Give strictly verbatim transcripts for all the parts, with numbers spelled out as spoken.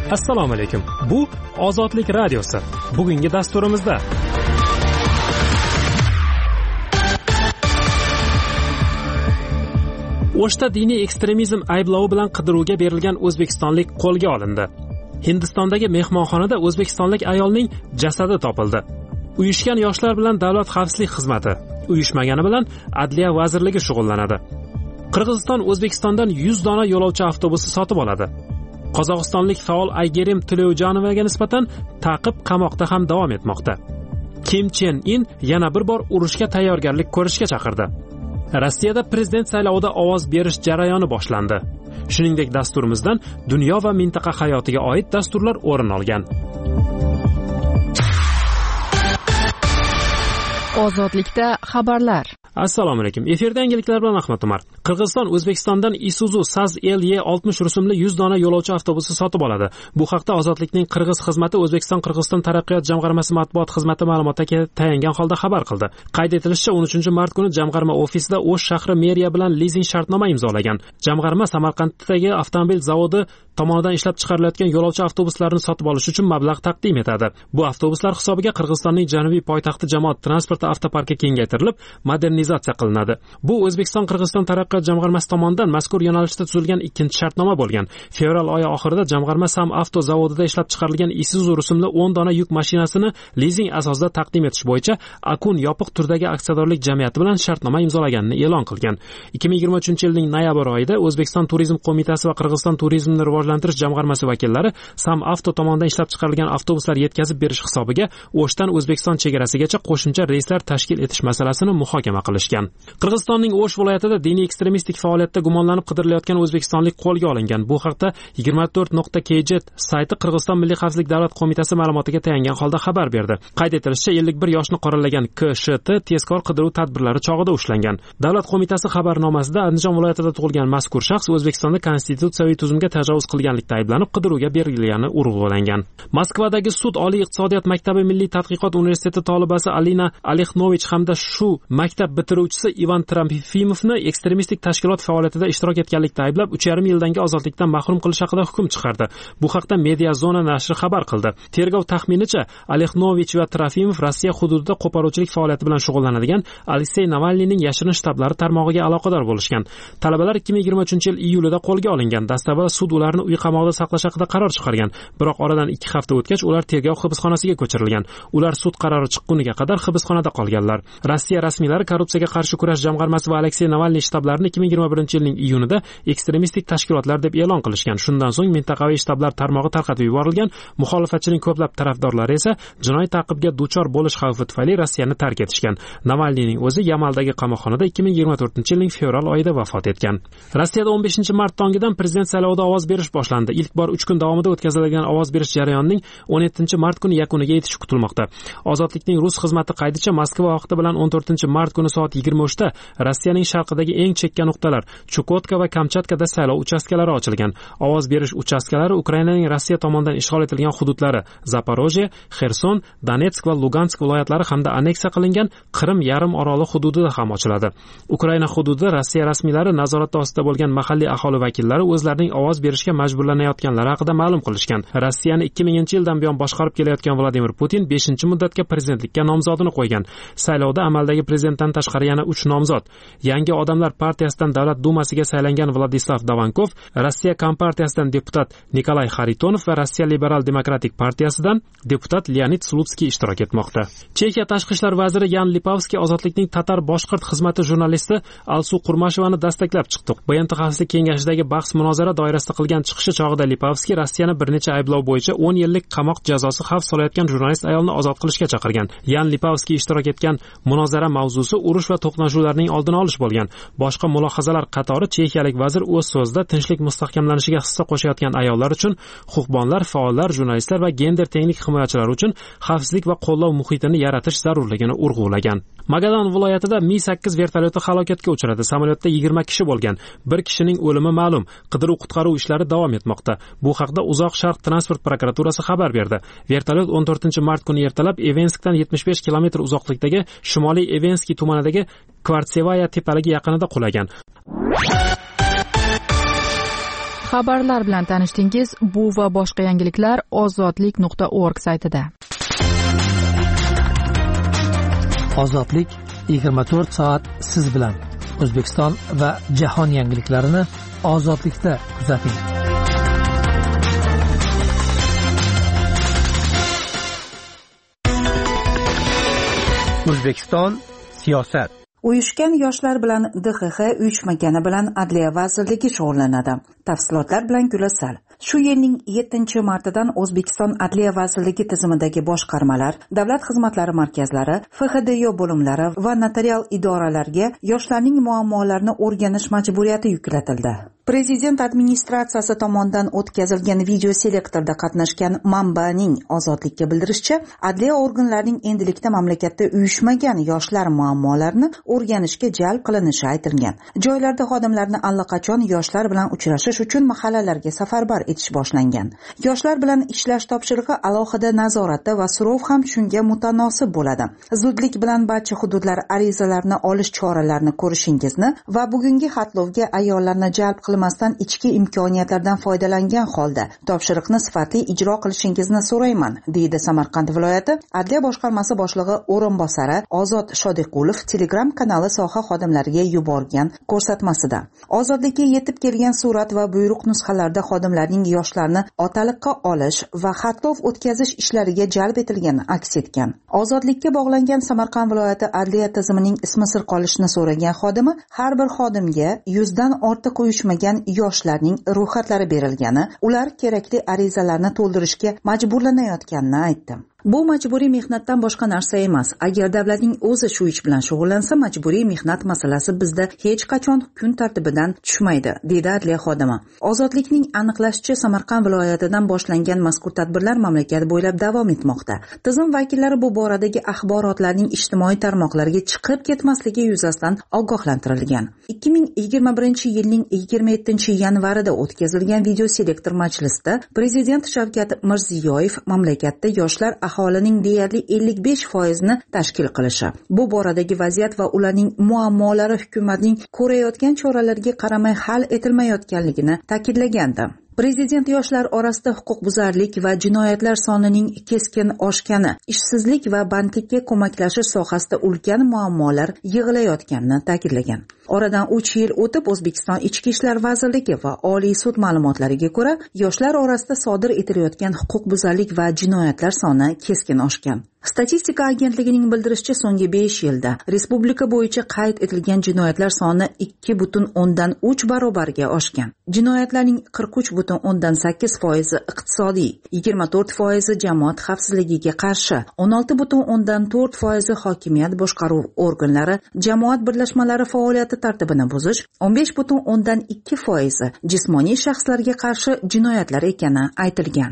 Assalomu alaykum. Bu Ozodlik radiosi. Bugungi dasturimizda O'shda diniy ekstremizm ayblovi bilan qidiruvga berilgan o'zbekistonlik qo'lga olindi. Hindistondagi mehmonxonada o'zbekistonlik ayolning jasadi topildi. Uyushgan yoshlar bilan davlat xavfsizlik xizmati, uyushmagani bilan Adliya vazirligi shug'ullanadi. Qirg'iziston O'zbekistondan yuz dona yo'lovchi avtobusi sotib oladi. Qozog'istonlik faol Aygerim Tileyjanovaga nisbatan ta'qib qamoqda ham davom etmoqda. Kim Chen In yana bir bor urushga tayyorgarlik ko'rishga chaqirdi. Rossiyada prezident saylovida ovoz berish jarayoni boshlandi. Shuningdek, dasturimizdan dunyo va mintaqa hayotiga oid dasturlar o'rin olgan. Ozodlikda xabarlar. Assalomu alaykum. Efirda yangiliklar bilan Ahmad Umar. Qirg'iziston O'zbekistondan Isuzu Saz L Y oltmish rusumli yuz dona yo'lovchi avtobusi sotib oladi. Bu haqda Ozodlikning Qirg'iz xizmati O'zbekiston Qirg'iziston taraqqiyot jamg'armasi matbuot xizmati ma'lumotga tayangan holda xabar qildi. Qayd etilishicha, o'n uchinchi mart kuni jamg'arma ofisida O'sh shahri meriya bilan lizing shartnoma imzolagan. Jamg'arma Samarqanddagi avtomobil zavodi tomonidan ishlab chiqarilayotgan yo'lovchi avtobuslarini sotib olish uchun mablag' taqdim etadi. Bu avtobuslar hisobiga Qirg'izistonning janubiy poytaxti jamoat transporti avtoparki kengaytirilib, modernizatsiya qilinadi. Bu O'zbekiston Qirg'iziston taraqqiyot jamg'armasi tomonidan mazkur yo'nalishda tuzilgan ikkinchi shartnoma bo'lgan. Fevral oyi oxirida jamg'arma Sam avto zavodida ishlab chiqarilgan Isuzu rusumli o'n dona yuk mashinasini lizing asosida taqdim etish bo'yicha Akun yopiq turdagi aksiyadorlik jamiyati bilan shartnoma imzolaganini e'lon qilgan. ikki ming yigirma uchinchi yilning noyabr oyida O'zbekiston Turizm qo'mitasi va Qirg'iziston turizmni rivojlantirish jamg'armasi vakillari Sam avto tomonidan ishlab chiqarilgan avtobuslar yetkazib berish hisobiga O'shdan O'zbekiston chegarasigacha qo'shimcha reyslar tashkil etish masalasini muhokama qilishgan. Qirg'izistonning O'sh viloyatida diniy ekstremistik faoliyatda gumonlanib qidirilayotgan o'zbekistonlik qo'lga olingan. Bu haqda yigirma to'rt nuqta k j sayti Qirg'iziston Milliy xavfsizlik davlat qo'mitasi ma'lumotiga tayangan holda xabar berdi. Qayd etilishicha, ellik bir yoshni qorallagan K Sh T tezkor qidiruv tadbirlari chog'ida ushlangan. Davlat qo'mitasi xabarnomasida Andijon viloyatida tug'ilgan mazkur shaxs O'zbekistonda konstitutsiyaviy tuzumga tajovuz qilganlikda ayblanib qidiruvga berilgani urg'ulangan. Moskvadagi Sud Oliy iqtisodiyot maktabi Milliy tadqiqot universiteti talabasi Alina Alexnovich hamda shu maktab bitiruvchisi Ivan Trafimovni ekstremistik tashkilot faoliyatida ishtirok etganlikda ayblab uch yarim yildangi ozodlikdan mahrum qilish haqida hukm chiqardi. Bu haqda Media Zona nashri xabar qildi. Tergov taxminicha Alexnovich va Trafimov Rossiya hududida qo'poruvchilik faoliyati bilan shug'ullanadigan Aleksey Navalniyning yashirin shtablari tarmog'iga aloqador bo'lishgan. Talabalar ikki ming yigirma uchinchi yil iyulida qo'lga olingan. Dastlabki sud ularni uy qamoqida saqlash haqida qaror chiqargan. Biroq oradan ikki hafta o'tgach ular tergov hibsxonasiga ko'chirilgan. Ular sud qarori chiqquniga qadar hibsxonada qolganlar. Rossiya rasmiylari korrupsiyaga qarshi kurash jamg'armasi va Aleksey Navalniy shtablarini ikki ming yigirma birinchi yilning iyunida ekstremistik tashkilotlar deb e'lon qilishgan. Shundan so'ng mintaqaviy shtablar tarmog'i tarqatib yuborilgan. Muxolifatchining ko'plab tarafdorlari esa jinoiy ta'qibga duchor bo'lish xavfi tufayli Rossiyani tark etishgan. Navalniyning o'zi Yamaldagi qamoqxonada ikki ming yigirma to'rtinchi yilning fevral oyida vafot etgan. Rossiyada o'n beshinchi mart tongidan prezident saylovida ovoz berish boshlandi. Ilk bor uch kun davomida o'tkaziladigan ovoz berish jarayonining o'n yettinchi mart kuni yakuniga yetishi kutilmoqda. Ozodlikning rus xizmati qaydicha Moskva vaqti bilan o'n to'rtinchi mart kuni soat yigirma uchda Rossiyaning sharqidagi eng chekka nuqtalar Chukotka va Kamchatkada saylov uchastkalari ochilgan. Ovoz berish uchastkalari Ukrainaning Rossiya tomonidan ishg'ol etilgan hududlari Zaporojye, Xerson, Donetsk va Lugansk viloyatlari hamda anneksiya qilingan Qrim yarim oroli hududida ham ochiladi. Ukraina hududida Rossiya rasmiylari nazorati ostida bo'lgan mahalliy aholi vakillari o'zlarining ovoz berishga majburlanayotganlari haqida ma'lum qilishgan. Rossiyani ikki minginchi yildan buyon boshqarib kelayotgan Vladimir Putin beshinchi muddatga prezidentlikka nomzodini qo'ygan. Saylovda amaldagi prezidentdan tashqari yana uch nomzod. Yangi odamlar partiyasidan Davlat dumasiga saylangan Vladislav Davankov, Rossiya Kompartiyasidan deputat Nikolay Xaritonov va Rossiya Liberal Demokratik partiyasidan deputat Leonid Slutskiy ishtirok etmoqda. Chexiya tashqi ishlar vaziri Yan Lipavskiy ozodlikning tatar boshqirt xizmati jurnalisti Alsu Qurmashevani dastaklab chiqdi. B N T xavfsizlik kengashidagi bahs munozara doirasida qilgan chiqishi chog'ida Lipavskiy Rossiyani bir necha ayblov bo'yicha o'n yillik qamoq jazosi xavf solayotgan jurnalist ayolni ozod qilishga chaqirgan. Yan Lipavskiy ishtirok etgan munozara mavzusi urush va to'qnashuvlarning oldini olish bo'lgan. Boshqa mulohazalar qatori chexiyalik vazir o'z so'zida tinchlik mustahkamlanishiga hissa qo'shayotgan ayollar uchun, huquqbonlar, faollar, jurnalistlar va gender tenglik himoyachilari uchun xavfsizlik va qo'llov muhitini yaratish zarurligini urg'ulagan. Magadan viloyatida Mi sakkiz vertolyoti halokatga uchradi. Samolyotda yigirma kishi bo'lgan. Bir kishining o'limi ma'lum. Qidiruv-qutqaruv ishlari davom etmoqda. Bu haqda Uzoq Sharq transport prokuraturasi xabar berdi. Vertolyot o'n to'rtinchi mart kuni ertalab Evenskdan yetmish besh kilometr uzoqlikdagi Shimoliy Evenskiy tumanidagi Kvartsevaya tepaligi yaqinida qulagan. Xabarlar bilan tanishdingiz. Bu va boshqa yangiliklar ozodlik nuqta org saytida. Ozodlik yigirma to'rt soat siz bilan. O'zbekiston va jahon yangiliklarini ozodlikda kuzating. O'zbekiston siyosat. Uyushgan yoshlar bilan D X X uyushmagani bilan Adliya vazirligi shug'ullanadi. Tafsilotlar bilan Gulasal. Shu yilning yettinchi martidan O'zbekiston Adliya vazirligi tizimidagi boshqarmalar, davlat xizmatlari markazlari, F X D Y bo'limlari va notarial idoralarga yoshlarning muammolarini o'rganish majburiyati yuklatildi. Prezident administratsiyasi tomonidan o'tkazilgan video selektorda qatnashgan Manbaning ozodlikka bildirishicha, adliya organlarining endilikda mamlakatda uyushmagan yoshlar muammolarini o'rganishga jalb qilinishi aytilgan. Joylarda xodimlarni allaqachon yoshlar bilan uchrashish uchun mahallalarga safarbar etish boshlangan. Yoshlar bilan ishlash topshirig'i alohida nazoratda va so'rov ham shunga mutanosib bo'ladi. Zudlik bilan barcha hududlar arizalarni olish choralarini ko'rishingizni va bugungi xatlovga ayollarni jalb qilmasdan ichki imkoniyatlardan foydalangan holda topshiriqni sifatli ijro qilishingizni so'rayman, deydi Samarqand viloyati Adliya boshqarmasi boshlig'i o'rinbosari Ozod Shodiqulov Telegram kanali soha xodimlariga yuborgan ko'rsatmasida. Ozodlikka yetib kelgan surat va buyruq nusxalarida xodimlarning yoshlarni otaliqqa olish va xatlov o'tkazish ishlariga jalb etilgani aks etgan. Ozodlikka bog'langan Samarqand viloyati adliya tizimining ismi sir qolishini so'ragan xodimi har bir xodimga yuzdan ortiq uyushmagan yoshlarning ro'yxatlari berilgani, ular kerakli arizalarni to'ldirishga majburlanayotganini aytdi. Bu majburiy mehnatdan boshqa narsa emas. Agar davlatning o'zi shu ish bilan shug'ullansa, majburiy mehnat masalasi bizda hech qachon kun tartibidan tushmaydi, dedi adliya xodimi. Ozodlikning aniqlashicha, Samarqand viloyatidan boshlangan mazkur tadbirlar mamlakat bo'ylab davom etmoqda. Tizim vakillari bu boradagi axborotlarning ijtimoiy tarmoqlarga chiqib ketmasligi yuzasidan ogohlantirilgan. ikki ming yigirma birinchi yilning yigirma yettinchi yanvarida o'tkazilgan video selektor majlisida Prezident Shavkat Mirziyoyev mamlakatda yoshlar aholining deyarli ellik besh foizini tashkil qilishi, bu boradagi vaziyat va ularning muammolari hukumatning ko'rayotgan choralarga qaramay hal etilmayotganligini ta'kidlagandi. Prezident yoshlar orasida huquqbuzarlik va jinoyatlar sonining keskin oshgani, ishsizlik va bandlikka ko'maklashish sohasida ulkan muammolar yig'ilayotganini ta'kidlagan. Oradan uch yil o'tib O'zbekiston Ichki ishlar vazirligi va Oliy sud ma'lumotlariga ko'ra, yoshlar orasida sodir etilayotgan huquqbuzarlik va jinoyatlar soni keskin oshgan. Statistika agentligining bildirishicha, so'nggi besh yilda respublika bo'yicha qayd etilgan jinoyatlar soni ikki butun o'ndan uch barobarga oshgan. Jinoyatlarning qirq uch butun o'ndan sakkiz foizi iqtisodiy, yigirma to'rt foizi jamoat xavfsizligiga qarshi, o'n olti butun o'ndan to'rt foizi hokimiyat boshqaruv organlari, jamoat birlashmalari faoliyati tartibini buzish, o'n besh butun o'ndan ikki foizi jismoniy shaxslarga qarshi jinoyatlar ekani aytilgan.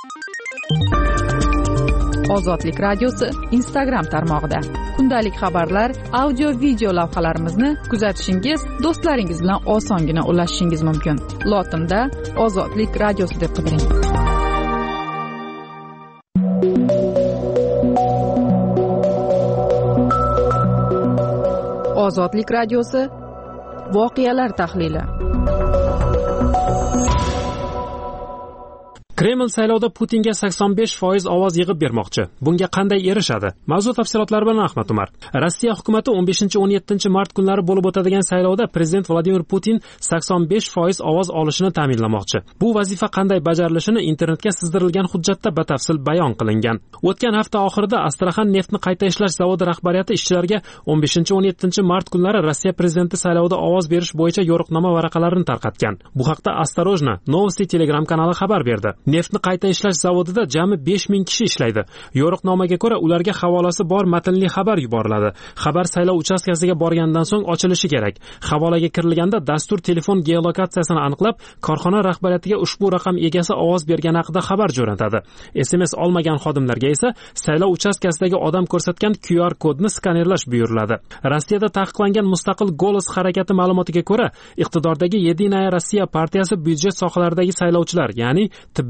Ozodlik radiosi Instagram tarmog'ida kundalik xabarlar, audio video lavhalarimizni kuzatishingiz, do'stlaringiz bilan osongina ulashishingiz mumkin. Lotinda Ozodlik radiosi deb qidiring. Ozodlik radiosi voqealar tahlili. Kreml saylovda Putinga sakson besh foiz ovoz yig'ib bermoqchi. Bunga qanday erishadi? Mavzu tafsilotlari bilan Ahmad Umar. Rossiya hukumatı o'n beshinchi o'n yettinchi mart kunlari bo'lib o'tadigan saylovda prezident Vladimir Putin sakson besh foiz ovoz olishini ta'minlamoqchi. Bu vazifa qanday bajarilishini internetga sizdirilgan hujjatda batafsil bayon qilingan. O'tgan hafta oxirida Astraxan neftni qayta ishlash zavodi rahbariyati ishchilarga o'n beshinchi o'n yettinchi mart kunlari Rossiya prezidenti saylovida ovoz berish bo'yicha yo'riqnoma varaqalarini tarqatgan. Bu haqda Осторожно Novosti Telegram kanali xabar berdi. Neftni qayta ishlash zavodida jami besh ming kishi ishlaydi. Yo'riqnomaga ko'ra ularga havolasi bor matnli xabar yuboriladi. Xabar saylov uchastkasiga borgandan so'ng ochilishi kerak. Havolaga kirilganda dastur telefon geolokatsiyasini aniqlab, korxona rahbariyatiga ushbu raqam egasi ovoz bergani haqida xabar jo'natadi. S M S olmagan xodimlarga esa saylov uchastkasidagi odam ko'rsatgan Q R kodni skanerlash buyuriladi. Rossiyada taqiqlangan mustaqil Golos harakati ma'lumotiga ko'ra, iqtidordagi Yedinaya Rossiya partiyasi byudjet sohalaridagi saylovchilar, ya'ni tibbiyot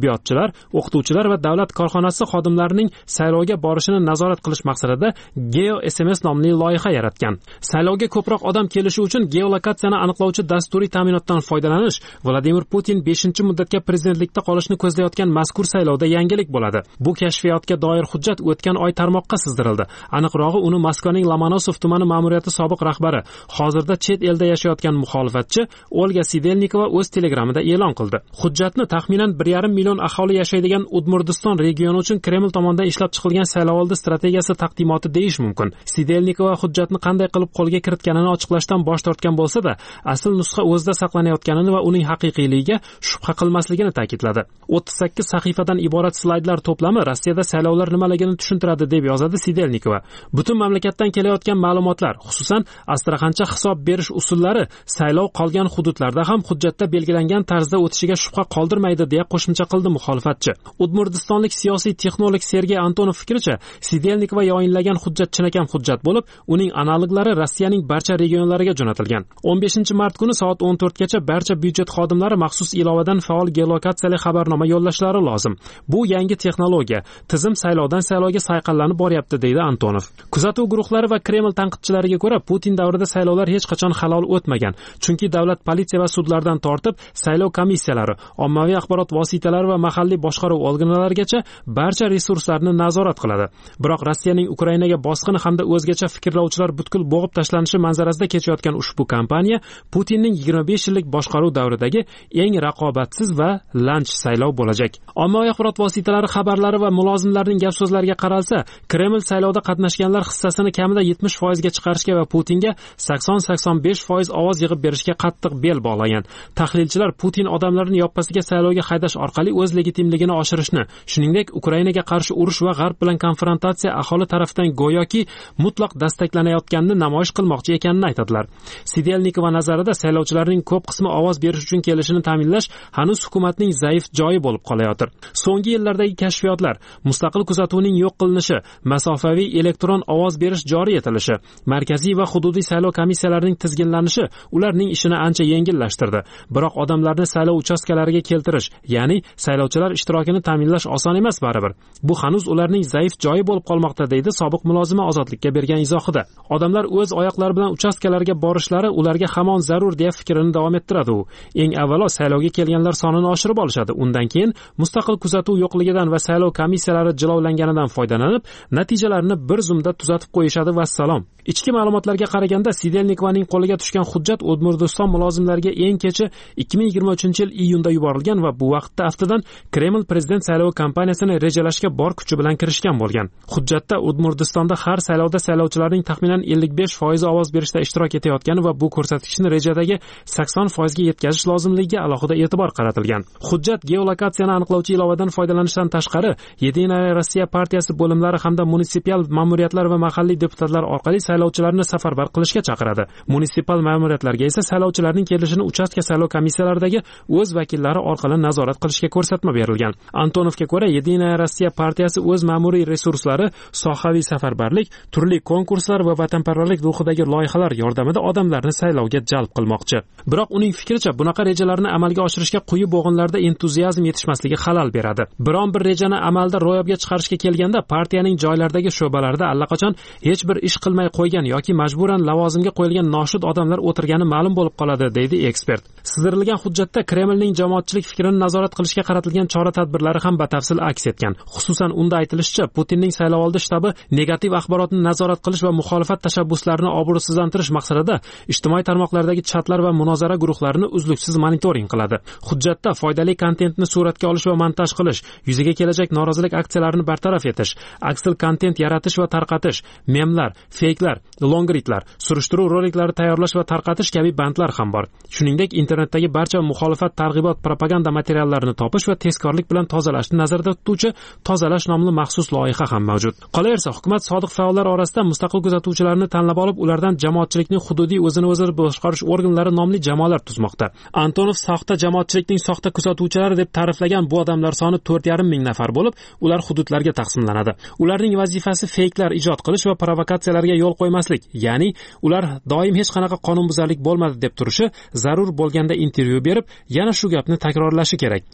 tibbiyotchilar, o'qituvchilar va davlat korxonasi xodimlarining saylovga borishini nazorat qilish maqsadida Geo S M S nomli loyiha yaratgan. Saylovga ko'proq odam kelishi uchun geolokatsiyani aniqlovchi dasturiy ta'minotdan foydalanish Vladimir Putin beshinchi muddatga prezidentlikda qolishni ko'zlayotgan mazkur saylovda yangilik bo'ladi. Bu kashfiyotga doir hujjat o'tgan oy tarmoqqa sizdirildi. Aniqrog'i, uni Moskvaning Lomonosov tumani ma'muriyati sobiq rahbari, hozirda chet elda yashayotgan muxolifatchi Olga Sidelnikova o'z telegramida e'lon qildi. Hujjatni taxminan bir yarim million aholi yashaydigan Udmurtiston regioni uchun Kreml tomonidan ishlab chiqilgan saylovoldi strategiyasi taqdimoti deyish mumkin. Sidelnikova hujjatni qanday qilib qo'lga kiritganini ochiqlashdan bosh tortgan bo'lsa-da, asl nusxa o'zida saqlanayotganini va uning haqiqiyligiga shubha qilmasligini ta'kidladi. o'ttiz sakkiz sahifadan iborat slaydlar to'plami Rossiyada saylovlar nimaligini tushuntiradi deb yozadi Sidelnikova. Butun mamlakatdan kelayotgan ma'lumotlar, xususan Astraxancha hisob berish usullari saylov qolgan hududlarda ham hujjatda belgilangan tarzda o'tishiga shubha qoldirmaydi deya qo'shimcha qildi muxolifatchi. Udmurtistonlik siyosiy texnolog Sergey Antonov fikricha, Sidelnikova yoyinlagan hujjat chinakam hujjat bo'lib, uning analoglari Rossiyaning barcha regionlariga jo'natilgan. o'n beshinchi mart kuni soat o'n to'rtgacha barcha byudjet xodimlari maxsus ilovadan faol geolokatsiyali xabarnoma yo'llashlari lozim. Bu yangi texnologiya. Tizim saylovdan saylovga sayqallanib boryapti, deydi Antonov. Kuzatuv guruhlari va Kreml tanqidchilariga ko'ra, Putin davrida saylovlar hech qachon halol o'tmagan. Chunki davlat politsiya va sudlardan tortib, saylov komissiyalari, ommaviy axborot vositalari va mahalliy boshqaruv organlarigacha barcha resurslarni nazorat qiladi. Biroq Rossiyaning Ukrainaga bosqini hamda o'zgacha fikrlovchilar butkul bo'g'ib tashlanishi manzarasida kechayotgan ushbu kampaniya Putinning yigirma besh yillik boshqaruv davridagi eng raqobatsiz va lanch saylov bo'lajak. Ommaviy axborot vositalari xabarlari va mulozimlarning gap so'zlariga qaralsa, Kreml saylovda qatnashganlar hissasini kamida yetmish foiz ga chiqarishga va Putinga sakson sakson besh foiz ovoz yig'ib berishga qattiq bel bog'lagan. Tahlilchilar Putin odamlarni yoppasiga saylovga haydash orqali o'z legitimligini oshirishni, shuningdek Ukrainaga qarshi urush va G'arb bilan konfrontatsiya aholi tarafidan go'yoki mutlaq dastaklanayotganini namoyish qilmoqchi ekanini aytadilar. Sidelnikova nazarida saylovchilarning ko'p qismi ovoz berish uchun kelishini ta'minlash hanuz hukumatning zaif joyi bo'lib qolayotir. So'nggi yillardagi kashfiyotlar, mustaqil kuzatuvning yo'q qilinishi, masofaviy elektron ovoz berish joriy etilishi, markaziy va hududiy saylov komissiyalarining tizginlanishi ularning ishini ancha yengillashtirdi. Biroq odamlarni saylov uchastkalariga keltirish, ya'ni saylovchilar ishtirokini ta'minlash oson emas baribir. Bu hanuz ularning zaif joyi bo'lib qolmoqda, deydi sobiq mulozima Ozodlikka bergan izohida. Odamlar o'z oyoqlari bilan uchastkalarga borishlari ularga hamon zarur deya fikrini davom ettiradi u. Eng avvalo saylovga kelganlar sonini oshirib olishadi. Undan keyin mustaqil kuzatuv yo'qligidan va saylov komissiyalari jilovlanganidan foydalanib, natijalarni bir zumda tuzatib qo'yishadi va salom. Ichki ma'lumotlarga qaraganda Sidelnikovaning qo'liga tushgan hujjat Udmurtiston mulozimlariga eng kechi ikki ming yigirma uchinchi yil iyunda yuborilgan va bu vaqtda aftidan Kreml prezident saylovi kampaniyasini rejalashga bor kuchi bilan kirishgan bo'lgan. Hujjatda Udmurtistonda har saylovda saylovchilarning taxminan ellik besh foiz ovoz berishda ishtirok etayotgani va bu ko'rsatkichni rejadagi sakson foiz ga yetkazish lozimligiga alohida e'tibor qaratilgan. Hujjat geolokatsiyani aniqlovchi ilovadan foydalanishdan tashqari, Yedinaya Rossiya partiyasi bo'limlari hamda munisipal ma'muriyatlar va mahalliy deputatlar orqali saylovchilarni safarbar qilishga chaqiradi. Munisipal ma'muriyatlarga esa saylovchilarning kelishini uchastka saylov komissiyalaridagi o'z vakillari orqali nazorat qilishga ko'rsatma berilgan. Antonovga ko'ra, Yedinaya Rossiya partiyasi o'z ma'muriy resurslari, sohaviy safarbarlik, turli konkurslar va vatanparvarlik ruhidagi loyihalar yordamida odamlarni saylovga jalb qilmoqchi. Biroq uning fikricha, bunaqa rejalarni amalga oshirishga quyi bo'g'inlarda entuziazm yetishmasligi xalal beradi. Biron bir rejani amalda ro'yobga chiqarishga kelganda partiyaning joylardagi sho'balarida allaqachon hech bir ish qilmay qo'ygan yoki majburan lavozimga qo'yilgan noshud odamlar o'tirgani ma'lum bo'lib qoladi, deydi ekspert. Sizdirilgan hujjatda Kremlning jamoatchilik fikrini nazorat qilishga qaratilgan chora-tadbirlari ham batafsil aks etgan. Xususan, unda aytilishicha, Putinning saylovoldi shtabi negativ axborotni nazorat qilish va muxolifat tashabbuslarini obro'sizlantirish maqsadida ijtimoiy tarmoqlardagi chatlar va munozara guruhlarini uzluksiz monitoring qiladi. Hujjatda foydali kontentni suratga olish va montaj qilish, yuzaga kelajak norozilik aksiyalarini bartaraf etish, aksel kontent yaratish va tarqatish, memlar, feyklar, longritlar, surishtiruv roliklari tayyorlash va tarqatish kabi bandlar ham bor. Shuningdek, internetdagi barcha muxolifat targ'ibot propaganda materiallarini topish va tezkorlik bilan tozalashni nazarda tutuvchi tozalash nomli maxsus loyiha ham mavjud. Qolaversa, hukumat sodiq faollar orasida mustaqil kuzatuvchilarni tanlab olib, ulardan jamoatchilikning hududiy o'zini o'zi boshqarish organlari nomli jamoalar tuzmoqda. Antonov soxta jamoatchilikning soxta kuzatuvchilari deb ta'riflagan bu odamlar soni to'rt yarim ming nafar bo'lib, ular hududlarga taqsimlanadi. Ularning vazifasi feyklar ijod qilish va provokatsiyalarga yo'l qo'ymaslik, ya'ni ular doim hech qanaqa qonunbuzarlik bo'lmadi deb turishi, zarur bo'lganda intervyu berib, yana shu gapni takrorlashi kerak. Ularni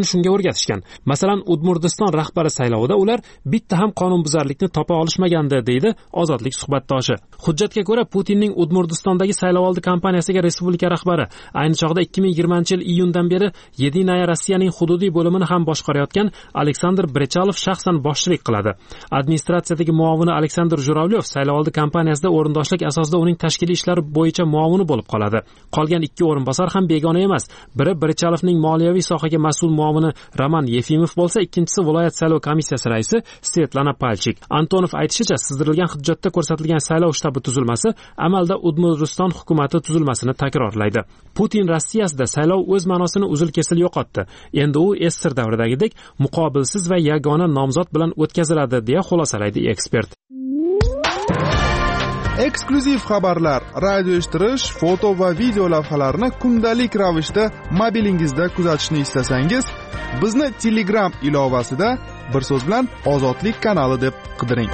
shunga o'rgatishgan. Masalan, Udmurtiston rahbari saylovida ular bitta ham qonunbuzarlikni topa olishmagandi, deydi Ozodlik suhbatdoshi. Hujjatga ko'ra, Putinning Udmurtistondagi saylovoldi kampaniyasiga respublika rahbari ayni chog'da ikki ming yigirmanchi yil iyundan beri Yedinaya Rossiyaning hududiy bo'limini ham boshqarayotgan Aleksandr Brechalov shaxsan boshchilik qiladi. Administratsiyadagi muavini Aleksandr Juravlyev saylovoldi kampaniyasida o'rindoshlik asosida uning tashkiliy ishlari bo'yicha muavini bo'lib qoladi. Qolgan ikki o'rinbosar ham begona emas. Biri Brechalovning moliyaviy sohaga mas'ul muavini Roman Yefimov bo'lsa, ikkinchisi viloyat saylov komissiyasi raisi Svetlana Palchik. Antonov aytishicha, sizdirilgan hujjatda ko'rsatilgan saylov shtabi tuzilmasi amalda Udmurtiston hukumati tuzilmasini takrorlaydi. Putin Rossiyasida saylov o'z ma'nosini uzil-kesil yo'qotdi. Endi u Esser davridagidek muqobilsiz va yagona nomzod bilan o'tkaziladi, deya xulosalaydi ekspert. Eksklyuziv xabarlar, radio eshittirish, foto va video lavhalarni kundalik ravishda mobilingizda kuzatishni istasangiz, bizni Telegram ilovasida bir so'z bilan Ozodlik kanali deb qidiring.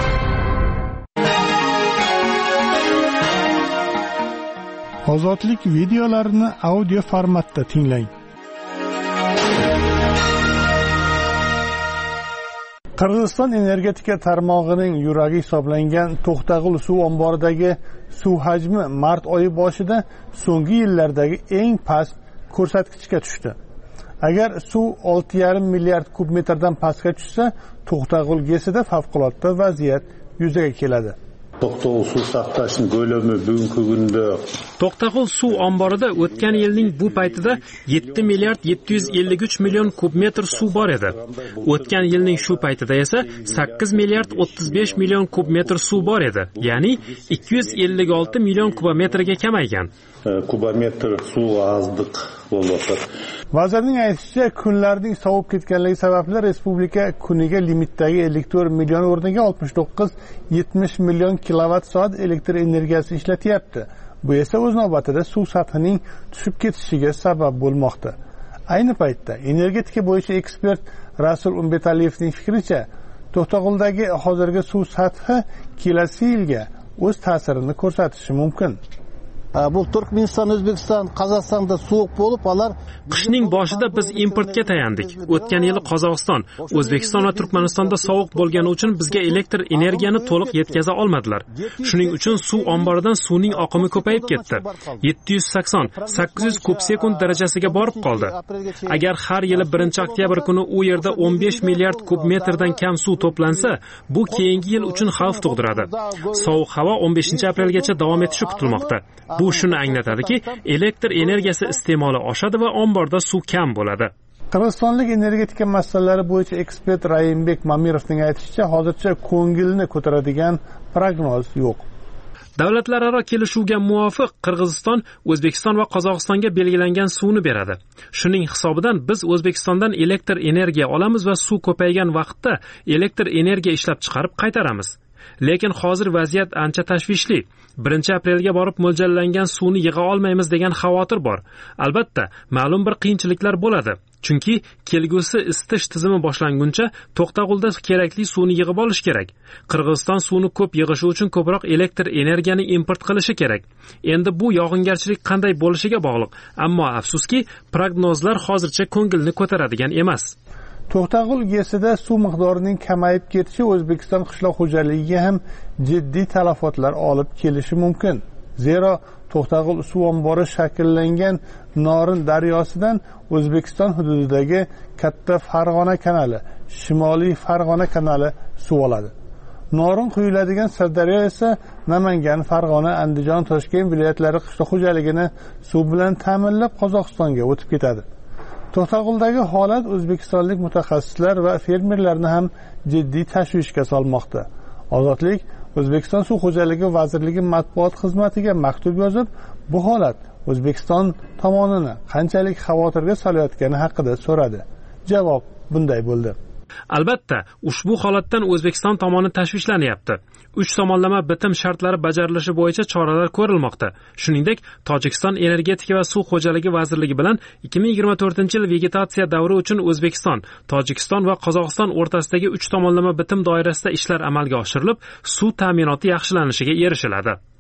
Ozodlik videolarini audio formatda tinglang. Qirg'iziston energetika tarmog'ining yuragi hisoblangan To'xtag'ul suv omboridagi suv hajmi mart oyi boshida so'nggi yillardagi eng past ko'rsatkichga tushdi. Agar suv olti yarim milliard kub metrdan pastga tushsa, To'xtag'ul GESida favqulodda vaziyat yuzaga keladi. To'xtag'ul suv saqlashning ko'lami bugungi kunda To'xtag'ul suv omborida o'tgan yilning bu paytida yetti milliard yetti yuz ellik uch million kub metr suv bor edi. O'tgan yilning shu paytida esa sakkiz milliard o'ttiz besh million kub metr suv bor edi. Ya'ni ikki yuz ellik olti million kubometrga kamaygan. Kubometr suv ozdiq bo'lmoqda. Vazirning aytishicha, kunlarning sovib ketganligi sababli respublika kuniga limitdagi elektr million o'rniga oltmish to'qqiz yetmish million kilovatt soat elektr energiyasi ishlatyapti. Bu esa o'z navbatida suv sathining tushib ketishiga sabab bo'lmoqda. Ayni paytda energetika bo'yicha ekspert Rasul Umbetaliyevning fikricha, To'xtag'uldagi hozirgi suv sathi kelasi yilga o'z ta'sirini ko'rsatishi mumkin. Bu Turkmeniston, O'zbekiston, Qozog'istonda sovuq bo'lib, ular qishning boshida biz importga tayandik. O'tgan yili Qozog'iston, O'zbekiston va Turkmanistonda sovuq bo'lgani uchun bizga elektr energiyani to'liq yetkaza olmadilar. Shuning uchun suv omboridan suvning oqimi ko'payib ketdi. yetti yuz sakson sakkiz yuz kub sekund darajasiga borib qoldi. Agar har yili birinchi oktyabr kuni u yerda o'n besh milliard kub metrdan kam suv to'plansa, bu keyingi yil uchun xavf tug'diradi. Sovuq havo o'n beshinchi aprelgacha davom etishi kutilmoqda. Bu shuni anglatadiki, elektr energiyasi iste'moli oshadi va omborda suv kam bo'ladi. Qirg'izistonlik energetika masalalari bo'yicha ekspert Rayimbek Mamirovning aytishicha, hozircha ko'ngilni ko'taradigan prognoz yo'q. Davlatlararo kelishuvga muvofiq Qirg'iziston O'zbekiston va Qozog'istonga belgilangan suvni beradi. Shuning hisobidan biz O'zbekistondan elektr energiya olamiz va suv ko'paygan vaqtda elektr energiya ishlab chiqarib qaytaramiz. Lekin hozir vaziyat ancha tashvishli. birinchi aprelga borib mo'ljallangan suvni yig'a olmaymiz degan xavotir bor. Albatta, ma'lum bir qiyinchiliklar bo'ladi. Chunki kelgusi isitish tizimi boshlanguncha To'xtag'ulda kerakli suvni yig'ib olish kerak. Qirg'iziston suvni ko'p yig'ishi uchun ko'proq elektr energiyani import qilishi kerak. Endi bu yog'ingarchilik qanday bo'lishiga bog'liq. Ammo afsuski, prognozlar hozircha ko'ngilni ko'taradigan emas. To'xtag'ul GESida suv miqdorining kamayib ketishi O'zbekiston qishloq xo'jaligiga ham jiddiy talafotlar olib kelishi mumkin. Zero To'xtag'ul suv ombori shakllangan Norin daryosidan O'zbekiston hududidagi katta Farg'ona kanali, Shimoliy Farg'ona kanali suv oladi. Norin quyiladigan Sirdaryo esa Namangan, Farg'ona, Andijon, Toshkent viloyatlari qishloq xo'jaligini suv bilan ta'minlab Qozog'istonga o'tib ketadi. To'xtag'uldagi holat o'zbekistonlik mutaxassislar va fermerlarni ham jiddiy tashvishga solmoqda. Ozodlik O'zbekiston suv xo'jaligi vazirligi matbuot xizmatiga maktub yozib, bu holat O'zbekiston tomonini qanchalik xavotirga solayotgani haqida so'radi. Javob bunday bo'ldi. Albatta, ushbu holatdan O'zbekiston tomoni tashvishlanyapti. uch tomonlama bitim shartlari bajarilishi bo'yicha choralar ko'rilmoqda. Shuningdek, Tojikiston energetika va suv xo'jaligi vazirligi bilan ikki ming yigirma to'rtinchi yil vegetatsiya davri uchun O'zbekiston, Tojikiston va Qozog'iston o'rtasidagi uch tomonlama bitim doirasida ishlar amalga oshirilib, suv ta'minoti yaxshilanishiga erishiladi.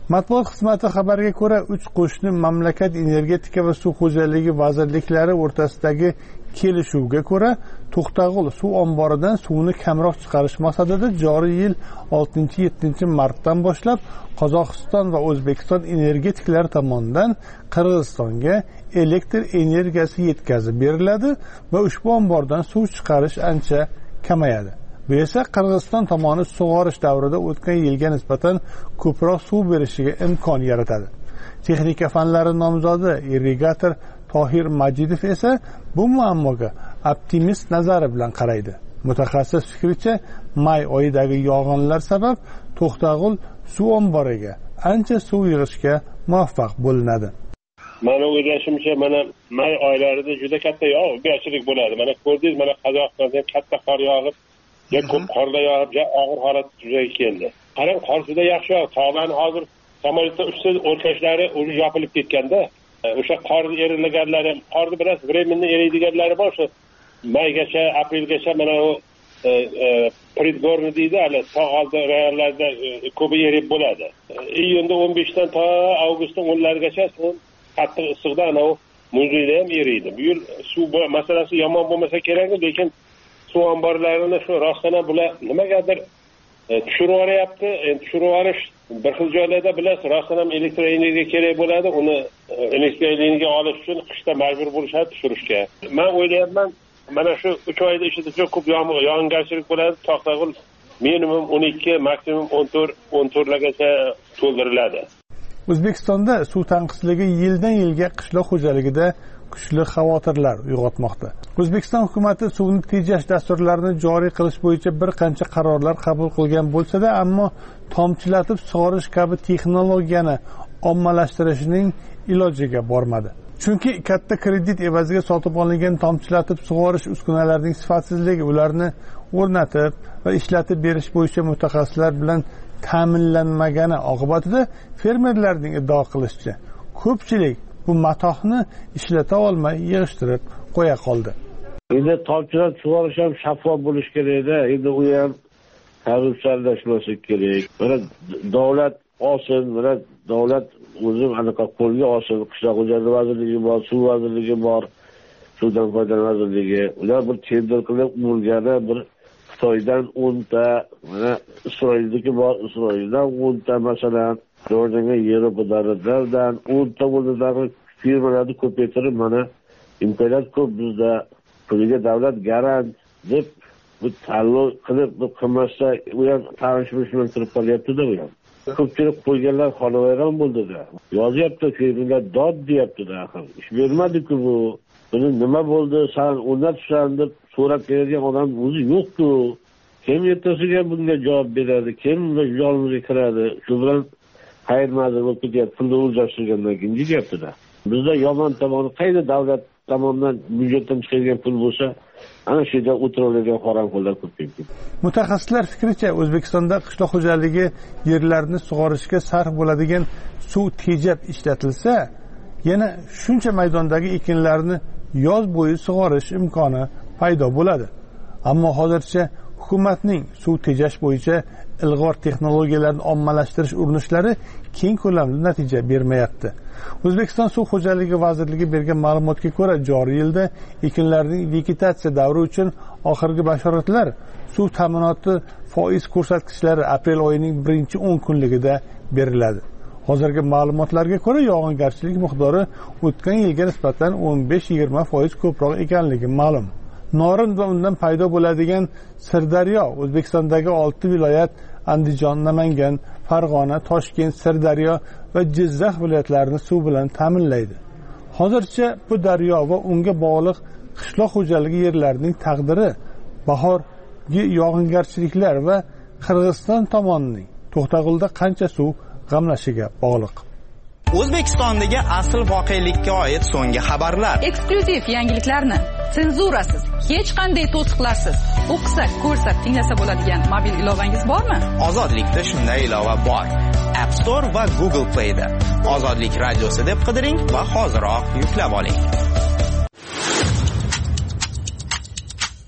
Matbuot xizmati xabariga ko'ra, uch qo'shni mamlakat energetika va suv xo'jaligi vazirliklari o'rtasidagi kelishuvga ko'ra, To'xtag'ul suv omboridan suvni kamroq chiqarish maqsadida joriy yil oltinchi yettinchi martdan boshlab Qozog'iston va O'zbekiston energetiklari tomonidan Qirg'izistonga elektr energiyasi yetkazib beriladi va ushbu ombordan suv chiqarish ancha kamayadi. Bu esa Qirg'iziston tomoni sug'orish davrida o'tgan yilga nisbatan ko'proq suv berishiga imkon yaratadi. Texnika fanlari nomzodi irrigator Tohir Majidov esa bu muammoga optimist nazari bilan qaraydi. Mutaxassis fikricha, may oyidagi yog'inlar sabab To'xtag'ul suv omboriga ancha suv yig'ishga muvaffaq bo'linadi. Mana o'ylashimcha, mana may oylarida juda katta yog'ingarchilik bo'ladi. Mana ko'rdingiz, mana Qozog'istonda katta qor yog'ib, ya ko'p qorlar yog'ib, ya og'ir holat yuzaga keldi. Qarang, qor juda yaxshi yog'di. Tog'larni hozir samolyotda uchta o'rkashlari o'zi yopilib ketganda, o'sha qor erilaganlari, qorni biroz временно eriydiganlari bor. O'sha maygacha, aprelgacha mana u predgorni deydi, hali tog' oldi rayonlarda ko'pi erib bo'ladi. Iyunda o'n beshdan to avgustning o'nlarigacha so'ng qattiq issiqda ana u muzliklar ham eriydi. Bu yil suv masalasi yomon bo'lmasa kerak, lekin suv omborlarini shu rostdan bular nimagadir tushirib yuboryapti. Endi tushirib yuborish bir xil joylarda bilasiz, rostdan ham elektr energiya kerak bo'ladi. Uni elektr energiya olish uchun qishda majbur bo'lishadi tushirishga. Men o'ylayapman, mana shu uch oyda ichida juda ko'p yog'ingarchilik bo'ladi. To'xtag'ul minimum o'n ikki, maksimum o'n to'rt o'n to'rtlargacha to'ldiriladi. O'zbekistonda suv tanqisligi yildan yilga qishloq xo'jaligida kuchli xavotirlar uyg'otmoqda. O'zbekiston hukumatı suvni tejash dasturlarini joriy qilish bo'yicha bir qancha qarorlar qabul qilgan bo'lsa-da, ammo tomchilatib sug'orish kabi texnologiyani ommalashtirishning ilojiga bormadi. Chunki katta kredit evaziga sotib olingan tomchilatib sug'orish uskunalarining sifatsizligi ularni o'rnatib va ishlatib berish bo'yicha mutaxassislar bilan ta'minlanmagani oqibatida fermerlarning iddao qilishicha, ko'pchilik bu matohni ishlata olmay yig'ishtirib qo'ya qoldi. Endi tomchilatib sug'orish ham shaffof bo'lish kerak-da. Endi u ham korrupsiyalashmasligi kerak. Mana davlat olsin, mana davlat o'zi anaqa qo'lga olsin. Qishloq xo'jaligi vazirligi bor, suv vazirligi bor, suvdan foydalanish vazirligi. Ular bir tender qilib bo'lgani bir Xitoydan o'nta, mana Isroildagi bor, Isroildan o'nta masalan, Jordanga Yevropadan o'nta bo'ldagi firmalarni ko'paytirib, mana imkoniyat ko'p bizda, puliga davlat garant deb bu tanlov qilib bu qilmasa, u ham tanishmish bilan turib qolyapti-da bu ham. Ko'pchilik qo'yganlar xonavayron bo'ldi-da. Yozyapti, firmalar dod deyapti-da, axir. Ish bermadi-ku bu. Buni nima bo'ldi, san o'rnatsan deb so'rab keladigan odam o'zi yo'q-ku. Kim ertasiga bunga javob beradi? Kim yolimizga kiradi? Shu bilan qayermadir bo'lib ketyapti, pulni o'lchashtirgandan keyin deyapti-da. Bizda yomon tomoni qayda davlat tomonidan byudjetdan chiqarilgan pul bo'lsa, ana shu yerda o'tiradigan qoramqullar ko'payib. Mutaxassislar fikricha, O'zbekistonda qishloq xo'jaligi yerlarini sug'orishga sarf bo'ladigan suv tejab ishlatilsa, yana shuncha maydondagi ekinlarni yoz bo'yi sug'orish imkoni paydo bo'ladi. Ammo hozircha hukumatning suv tejash bo'yicha ilg'or texnologiyalarni ommalashtirish urinishlari keng ko'lamli natija bermayapti. O'zbekiston suv xo'jaligi vazirligi bergan ma'lumotga ko'ra, joriy yilda ekinlarning vegetatsiya davri uchun oxirgi bashoratlar suv ta'minoti foiz ko'rsatkichlari aprel oyining birinchi o'n kunligida beriladi. Hozirgi ma'lumotlarga ko'ra, yog'ingarchilik miqdori o'tgan yilga nisbatan o'n besh yigirma foiz ko'proq ekanligi ma'lum. Norin va undan paydo bo'ladigan Sirdaryo O'zbekistondagi olti viloyat Andijon, Namangan, Farg'ona, Toshkent, Sirdaryo va Jizzax viloyatlarini suv bilan ta'minlaydi. Hozircha bu daryo va unga bog'liq qishloq xo'jaligi yerlarining taqdiri bahorgi yog'ingarchiliklar va Qirg'iziston tomonining To'xtag'ulda qancha suv g'amlashiga bog'liq. O'zbekistondagi asl voqelikka oid so'nggi xabarlar, eksklyuziv yangiliklarni senzurasiz, hech qanday to'siqlarsiz o'qisak, ko'rsak, tinglasa bo'ladigan mobil ilovangiz bormi? Ozodlikda shunday ilova bor. App Store va Google Play da Ozodlik radiosi deb qidiring va hoziroq yuklab oling.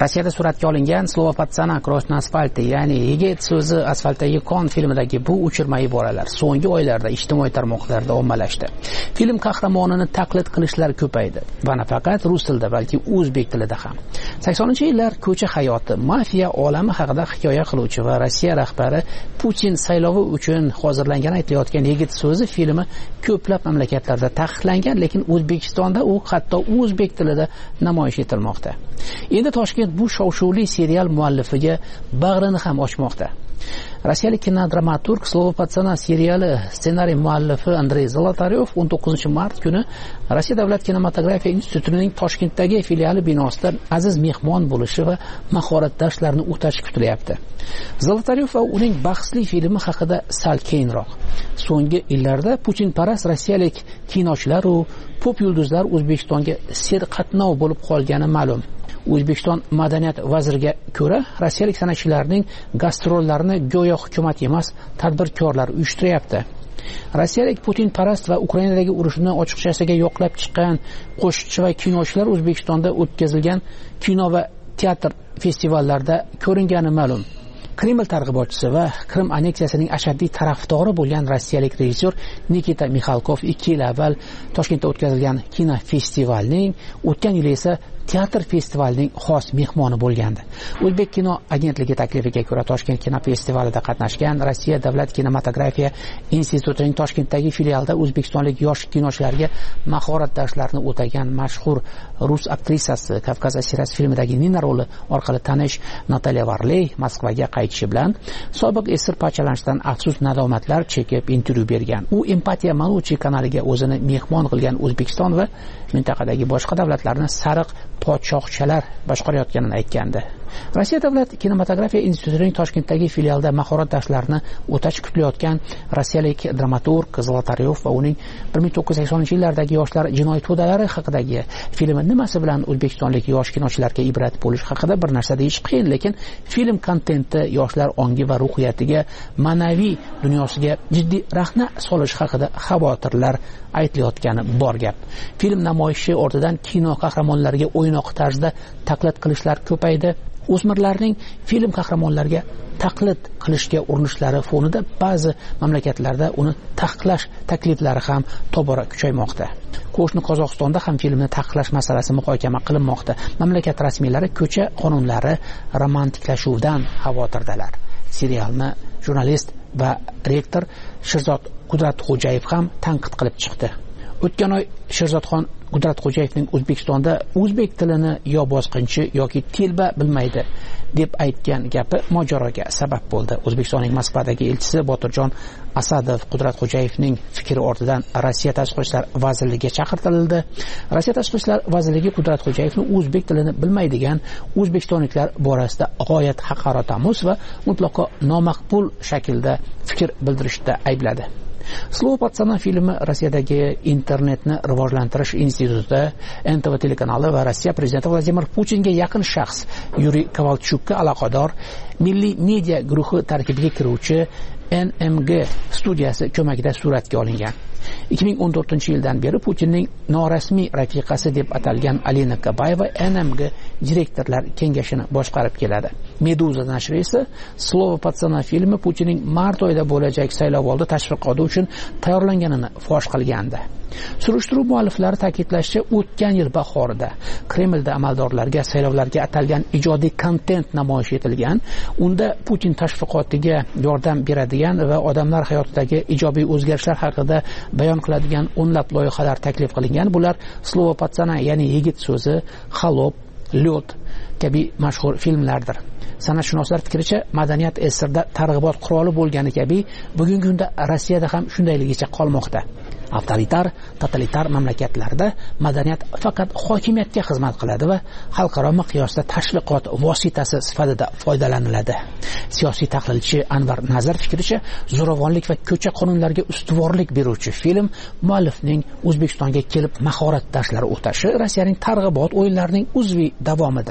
Rossiyada suratga olingan Slova patsana Cross na asfalti, ya'ni yigit so'zi asfaltdagi kon filmidagi bu uchirma iboralar so'nggi oylarda ijtimoiy tarmoqlarda ommalashdi. Film qahramonini taqlid qilishlar ko'paydi va nafaqat rus tilida, balki o'zbek tilida ham. saksoninchi yillar ko'cha hayoti, mafiya olami haqida hikoya qiluvchi va Rossiya rahbari Putin saylovi uchun hozirlangan aytilayotgan yigit so'zi filmi ko'plab mamlakatlarda taqiqlangan, lekin O'zbekistonda u hatto o'zbek tilida namoyish etilmoqda. Endi Toshkent bu shov-shuvli serial muallifiga bag'rini ham ochmoqda. Rossiyalik kinodramaturg Slova patsana seriali ssenariy muallifi Andrey Zolotaryov o'n to'qqizinchi mart kuni Rossiya davlat kinematografiya institutining Toshkentdagi filiali binosida aziz mehmon bo'lishi va mahorat darslarini o'tashi kutilyapti. Zolotaryov va uning bahsli filmi haqida sal keyinroq. So'nggi yillarda Putinparast rossiyalik kinochilar va pop yulduzlar O'zbekistonga serqatnov bo'lib qolgani ma'lum. O'zbekiston madaniyat vaziriga ko'ra, rossiyalik san'atchilarning gastrollarini go'yo hukumat emas, tadbirkorlar uyushtiryapti. Rossiyalik Putinparast va Ukrainadagi urushni ochiqchasiga yoqlab chiqqan qo'shiqchi va kinochilar O'zbekistonda o'tkazilgan kino va teatr festivallarida ko'ringani ma'lum. Kreml targ'ibotchisi va Krim anneksiyasining ashaddiy tarafdori bo'lgan rossiyalik rejissyor Nikita Mixalkov ikki yil avval Toshkentda o'tkazilgan kino festivalning, o'tgan yil esa teatr festivalining xos mehmoni bo'lgandi. O'zbek kino agentligi taklifiga ko'ra Toshkent kino festivalida qatnashgan Rossiya davlat kinematografiya institutining Toshkentdagi filialida o'zbekistonlik yosh kinochilarga mahorat darslarini o'tagan mashhur rus aktrisasi Kavkaz asirasi filmidagi Nina roli orqali tanish Natalya Varley Moskvaga qaytishi bilan sobiq esir parchalanishdan afsus nadomatlar chekib intervyu bergan. U Empatiya Manuchi kanaliga o'zini mehmon qilgan O'zbekiston va mintaqadagi boshqa davlatlarni sariq podshohchalar boshqarayotganini aytgandi. Rossiya davlat kinematografiya institutining Toshkentdagi filialida mahorat darslarini o'tash kutilayotgan rossiyalik dramaturg Zolotaryov va uning bir ming to'qqiz yuz saksoninchi yillardagi yoshlar jinoiy to'dalari haqidagi filmi nimasi bilan o'zbekistonlik yosh kinochilarga ibrat bo'lish haqida bir narsa deyish qiyin, lekin film kontenti yoshlar ongi va ruhiyatiga, ma'naviy dunyosiga jiddiy rahna solish haqida xavotirlar aytilayotgani bor gap. Film namoyishi ortidan kino qahramonlariga o'ynoq tarzda taqlid qilishlar ko'paydi. O'smirlarning film qahramonlariga taqlid qilishga urinishlari fonida ba'zi mamlakatlarda uni taqiqlash takliflari ham tobora kuchaymoqda. Qo'shni Qozog'istonda ham filmni taqiqlash masalasi muhokama qilinmoqda. Mamlakat rasmiylari ko'cha qonunlari romantiklashuvidan xavotirdalar. Serialni jurnalist va rektor Sherzod Qudratxo'jayev ham tanqid qilib chiqdi. O'tgan oy Sherzodxon Qudratxo'jayevning O'zbekistonda o'zbek tilini yo bosqinchi yoki telba bilmaydi deb aytgan gapi mojaroga sabab bo'ldi. O'zbekistonning Moskvadagi elchisi Botirjon Asadov Qudratxo'jayevning fikri ortidan Rossiya Tashqi ishlar vazirligiga chaqirtirildi. Rossiya Tashqi ishlar vazirligi Qudratxo'jayevni o'zbek tilini bilmaydigan o'zbekistonliklar borasida g'oyat haqoratomuz va mutlaqo nomaqbul shaklda fikr bildirishda aybladi. Slova patsana filmi Rossiyadagi internetni rivojlantirish institutida N T V telekanali va Rossiya prezidenti Vladimir Putinga yaqin shaxs Yuriy Kovalchukka aloqador milliy media guruhi tarkibiga kiruvchi N M G studiyasi ko'magida suratga olingan. ikki ming o'n to'rtinchi yildan beri Putinning norasmiy rafiqasi deb atalgan Alina Kabayeva N M G direktorlar kengashini boshqarib keladi. Meduza nashri esa Slova patsana filmi Putinning mart oyida bo'lajak saylovoldi tashviqoti uchun tayyorlanganini fosh qilgandi. Surishtiruv mualliflari ta'kidlashicha, o'tgan yil bahorida Kremlda amaldorlarga saylovlarga atalgan ijodiy kontent namoyish etilgan. Unda Putin tashviqotiga yordam beradigan va odamlar hayotidagi ijobiy o'zgarishlar haqida bayon qiladigan o'nlab loyihalar taklif qilingan. Bular Slova patsana, ya'ni yigit so'zi, Xalob, Lyot kabi mashhur filmlardir. San'atshunoslar fikricha, madaniyat esirda targ'ibot quroli bo'lgani kabi bugungi kunda Rossiyada ham shundayligicha qolmoqda. Avtoritar, totalitar mamlakatlarda madaniyat faqat hokimiyatga xizmat qiladi va xalqaro miqyosda tashviqot vositasi sifatida foydalaniladi. Siyosiy tahlilchi Anvar Nazar fikricha, zo'ravonlik va ko'cha qonunlariga ustuvorlik beruvchi film muallifning O'zbekistonga kelib mahorat darslari o'tashi Rossiyaning targ'ibot o'yinlarining uzviy davomidir.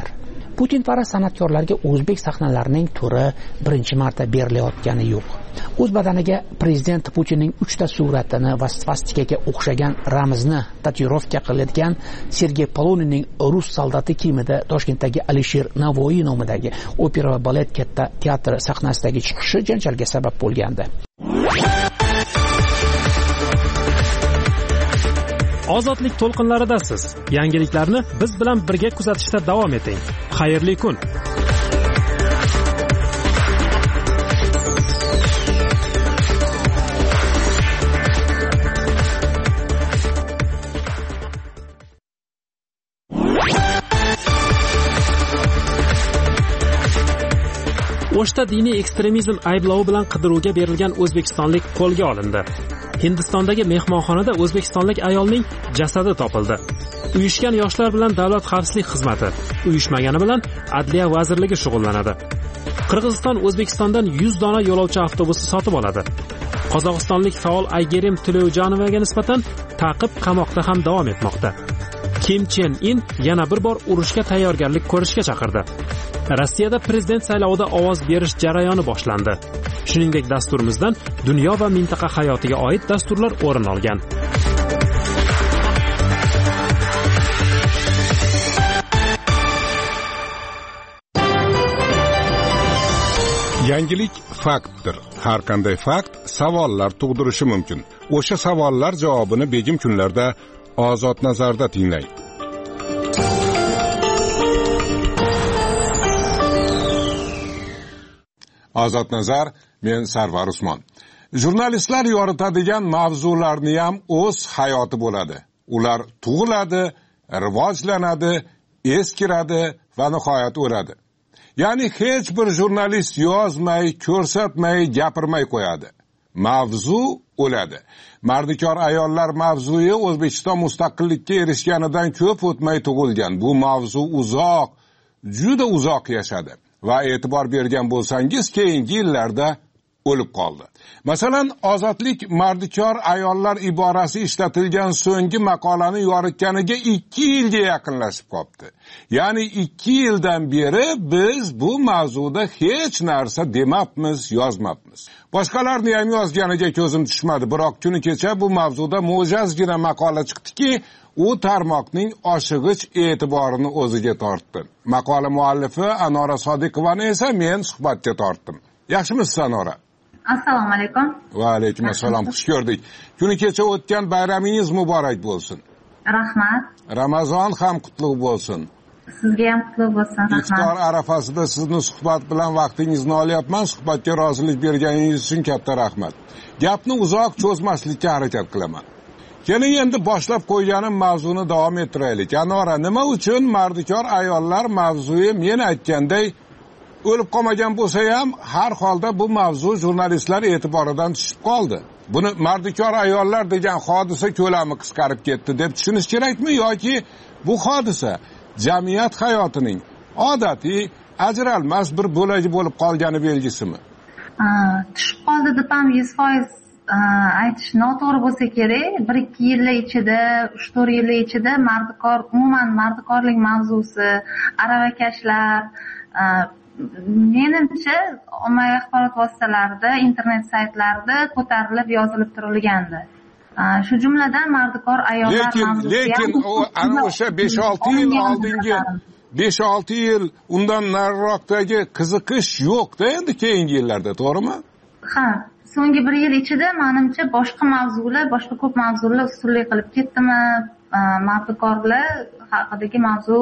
Putinparast san'atkorlarga o'zbek sahnalarining turi birinchi marta berilayotgani yo'q. O'z badaniga prezident Putinning uchta suratini va svastikaga o'xshagan ramzni tatuirovka qiladigan Sergey Poloninning rus soldati kiyimida Toshkentdagi Alisher Navoiy nomidagi opera va balet katta teatr sahnasidagi chiqishi janjalga sabab bo'lgandi. Ozodlik to'lqinlaridasiz. Yangiliklarni biz bilan birga kuzatishda davom eting. Xayrli kun. O'shda diniy ekstremizm ayblovi bilan qidiruvga berilgan o'zbekistonlik qo'lga olindi. Hindistondagi mehmonxonada o'zbekistonlik ayolning jasadi topildi. Uyushgan yoshlar bilan davlat xavfsizlik xizmati, uyushmagani bilan Adliya vazirligi shug'ullanadi. Qirg'iziston O'zbekistondan yuz dona yo'lovchi avtobusi sotib oladi. Qozog'istonlik faol Aygerim Tileyjanovaga nisbatan ta'qib qamoqda ham davom etmoqda. Kim Chen In yana bir bor urushga tayyorgarlik ko'rishga chaqirdi. Rossiyada prezident saylovida ovoz berish jarayoni boshlandi. Shuningdek, dasturimizdan dunyo va mintaqa hayotiga oid dasturlar o'rin olgan. Yangilik faktdir. Har qanday fakt savollar tug'dirishi mumkin. O'sha savollar javobini begim kunlarda Ozod nazarda tinglang. Ozod nazar, men Sarvar Usmon. Jurnalistlar yoritadigan mavzularni ham o'z hayoti bo'ladi. Ular tug'iladi, rivojlanadi, eskiradi va nihoyat o'ladi. Ya'ni hech bir jurnalist yozmay, ko'rsatmay, gapirmay qo'yadi. Mavzu o'ladi. Mardikor ayollar mavzuyi O'zbekiston mustaqillikka erishganidan ko'p o'tmay tug'ilgan. Bu mavzu uzoq, juda uzoq yashadi va e'tibor bergan bo'lsangiz, keyingi yillarda o'lib qoldi. Masalan, ozodlik mardikor ayollar iborasi ishlatilgan so'nggi maqolani yoritganiga ikki yilga yaqinlashib qoldi. Ya'ni ikki yildan beri biz bu mavzuda hech narsa demabmiz, yozmabmiz. Boshqalarni ham yozganiga ko'zim tushmadi, biroq kuni kecha bu mavzuda mo'jazgina maqola chiqdiki, u tarmoqning oshig'ich e'tiborini o'ziga tortdi. Maqola muallifi Anora Sodiqovani esa men suhbatga tortdim. Yaxshimisiz Anora? Assalomu alaykum. Va alaykum assalom. Xush ko'rdik. Kuni kecha o'tgan bayramingiz muborak bo'lsin. Rahmat. Ramazon ham qutlug' bo'lsin. Sizga ham qutlug' bo'lsin. Rahmat. Iftor arafasida sizni suhbat bilan vaqtingizni olyapman. Suhbatga rozilik berganingiz uchun katta rahmat. Gapni uzoq cho'zmaslikka harakat qilaman. Keling endi boshlab qo'yganim mavzuni davom ettiraylik. Anora, nima uchun mardikor ayollar mavzuyi men aytganday o'lib qolmagan bo'lsa ham, har holda bu mavzu jurnalistlar e'tiboridan tushib qoldi. Buni mardikor ayollar degan hodisa ko'lami qisqarib ketdi deb tushunish kerakmi yoki bu hodisa jamiyat hayotining odatiy ajralmas bir bo'lagi bo'lib qolgani belgisimi? Tushib qoldi deb ham yuz foiz aytish noto'g'ri bo'lsa kerak. bir ikki yillar ichida, uch to'rt yillar ichida mardikor, umuman mardikorlik mavzusi, aravakashlar menimcha ommaviy axborot vositalarida, internet saytlarida ko'tarilib, yozilib turilgandi. Shu jumladan mardikor ayollar mavzusi. Lekin ana o'sha besh olti yil oldingi besh olti yil undan nariroqdagi qiziqish yo'q-da endi keyingi yillarda, to'g'rimi? Ha, so'nggi bir yil ichida menimcha boshqa mavzular, boshqa ko'p mavzular ustunlik qilib ketdimi? Mardikorlar haqidagi mavzu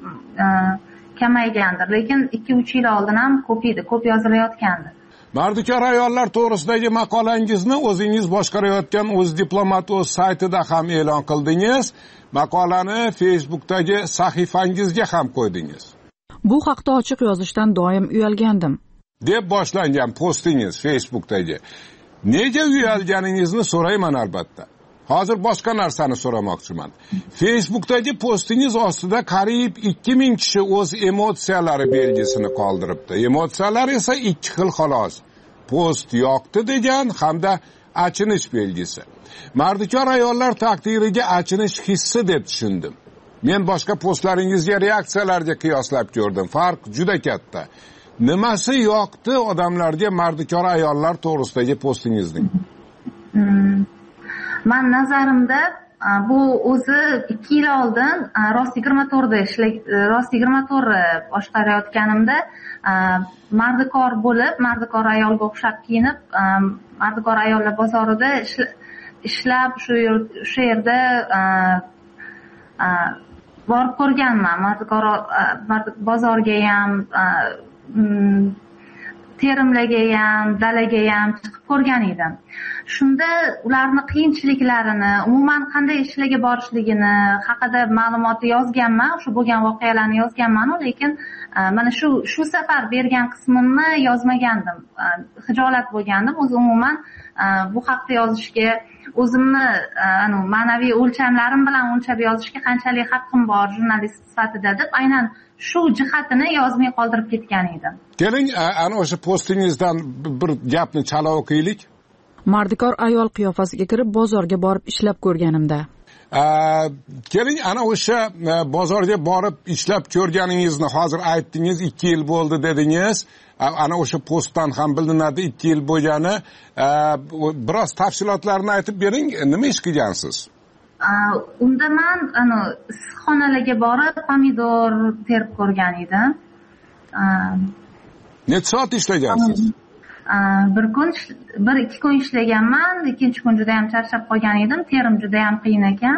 kamaygandir, lekin ikki uch yil oldin ham ko'p edi, ko'p yozilayotgandi. Mardikor ayollar to'g'risidagi maqolangizni o'zingiz boshqarayotgan o'z diplomat o'z saytida ham e'lon qildingiz. Maqolani Facebookdagi sahifangizga ham qo'ydingiz. Bu haqda ochiq yozishdan doim uyalgandim deb boshlangan postingiz Facebookdagi. Nega uyalganingizni so'rayman albatta. Hozir boshqa narsani so'ramoqchiman. Facebookdagi postingiz ostida qariyb ikki ming kishi o'z emotsiyalari belgisini qoldiribdi. Emotsiyalar esa ikki xil xolos. Post yoqdi degan hamda achinish belgisi. Mardikor ayollar taqdiriga achinish hissi deb tushundim. men boshqa postlaringizga reaksiyalarga qiyoslab ko'rdim, farq juda katta. Nimasi yoqdi odamlarga mardikor ayollar to'g'risidagi postingizning? Men nazarimda bu o'zi ikki yil oldin rost yigirma to'rtda ishlaydi, rost yigirma to'rt boshqarayotganimda mardikor bo'lib, mardikor ayolga o'xshab kiyinib, mardikor ayollar bozorida ishlab shu shu yerda borib ko'rganman. Mardikor bozorga ham, terimlarga ham, dalaga ham chiqib ko'rgan edim. Shunda ularni qiyinchiliklarini, umuman qanday ishlarga borishligini haqida ma'lumotni yozganman, shu bo'lgan voqealarni yozganman, lekin mana shu shu safar bergan qismimni yozmagandim. Xijolat bo'lgandim. O'zi umuman bu haqda yozishga, o'zimni ma'naviy o'lchamlarim bilan o'lchab yozishga qanchalik haqqim bor jurnalist sifatida deb aynan shu jihatini yozmay qoldirib ketgan edim. Keling, ana o'sha postingizdan bir gapni chala o'qiylik. Mardikor ayol qiyofasiga kirib bozorga borib ishlab ko'rganimda. Keling, ana o'sha bozorga borib ishlab ko'rganingizni hozir aytdingiz, ikki yil bo'ldi dedingiz. Ana o'sha postdan ham bilinadi ikki yil bo'lgani. Biroz tafsilotlarni aytib bering, nima ish qilgansiz? Unda men ana issiqxonalarga borib pomidor terib ko'rgan edim. Necha soat ishlagansiz? Bir kun, bir ikki kun ishlaganman, ikkinchi kun juda ham charchab qolgan edim, terim juda ham qiyin ekan.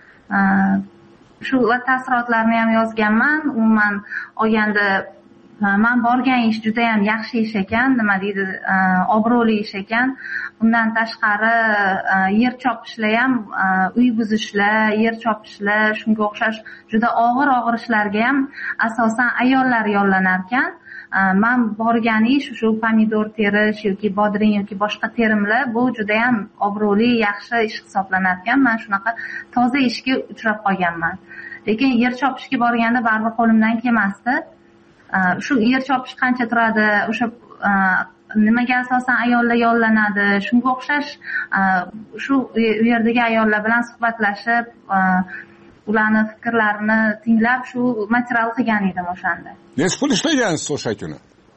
Shu taassurotlarni ham yozganman. Umuman olganda men borgan ish juda ham yaxshi ish ekan, nima deydi, obro'li ish ekan. Undan tashqari yer chopishlar ham, uy buzishlar, yer chopishlar, shunga o'xshash juda og'ir-og'ir ishlarga ham asosan ayollar yollanar ekan. Men borgan ish shu pomidor terish yoki bodring yoki boshqa terimlar, bu juda ham obro'li, yaxshi ish hisoblanar ekan. Men shunaqa toza ishga uchrab qolganman. Lekin yer chopishga borganda baribir qo'limdan kelmasdi. Shu yer chopish qancha turadi, o'sha nimaga asosan ayollar yollanadi, shunga o'xshash shu yerdagi ayollar bilan suhbatlashib, ularni fikrlarini tinglab, shu material qilgan edim o'shanda. Necha pul ishlagansiz o'sha kuni?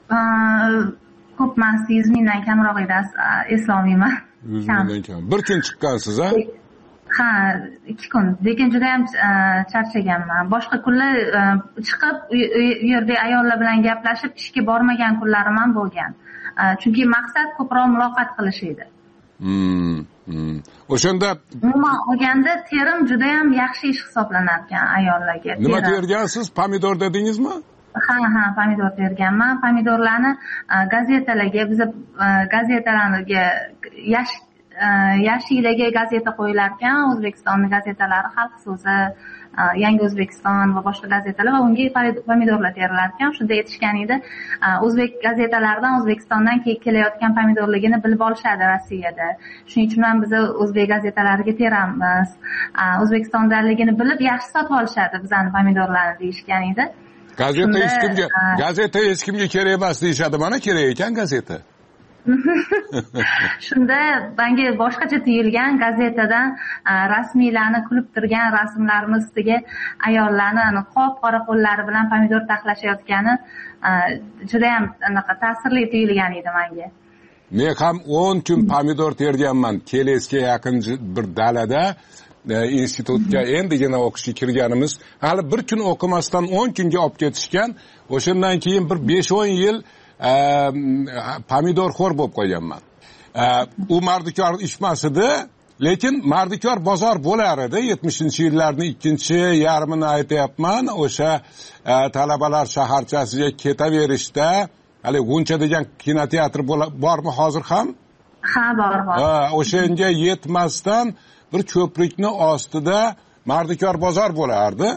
Ko'p emas, yuz mingdan kamroq edi, eslolmayman. yuz mingdan kam. Bir kun chiqqansiz, ha? Ha, ikki kun. Lekin juda ham charchaganman. Boshqa kunlar chiqib, u yerda ayollar bilan gaplashib, ishga bormagan kunlarim ham bo'lgan. Chunki maqsad ko'proq muloqot qilish edi. Hmm. O'shanda umuman olganda terim juda ham yaxshi ish hisoblanar ekan ayollarga. Nima tergansiz? Pomidor dedingizmi? Ha, ha, pomidor terganman. Pomidorlarni gazetalarga, biz gazetalarga yash yashillarga gazeta qo'yilar ekan, O'zbekistonning gazetalari, Xalq so'zi, Yangi O'zbekiston va boshqa gazetalar, va unga pomidorlar terilar ekan. Shunda aytishgan edi, o'zbek gazetalaridan O'zbekistondan kelayotgan pomidorligini bilib olishadi Rossiyada. Shuning uchun ham biz o'zbek gazetalariga teramiz. O'zbekistondaligini bilib yaxshi sotib olishadi bizani pomidorlarni deyishgan edi. Gazeta hech kimga, gazeta hech kimga kerak emas deyishadi. Mana kerak ekan gazeta. Shunda menga boshqacha tuyulgan, gazetadan rasmiylarni kulib turgan rasmlarimiz ustiga ayollarni qop-qora qo'llari bilan pomidor taxlashayotgani juda ham anaqa ta'sirli tuyulgan edi menga. Men ham o'n kun pomidor terganman. Kelesga yaqin bir dalada institutga endigina o'qishga kirganimiz, hali bir kun o'qimasdan o'n kunga olib ketishgan. O'shandan keyin bir besh o'n yil pomidorxo'r bo'lib qolganman. U mardikor ishmas edi, lekin mardikor bozor bo'lar edi. yetmishinchi yillarning ikkinchi yarmini aytayapman. O'sha talabalar shaharchasiga ketaverishda, hali G'uncha degan kinoteatr bormi hozir ham? Ha, bor, bor. O'shanga yetmasdan bir ko'prikni ostida mardikor bozor bo'lardi.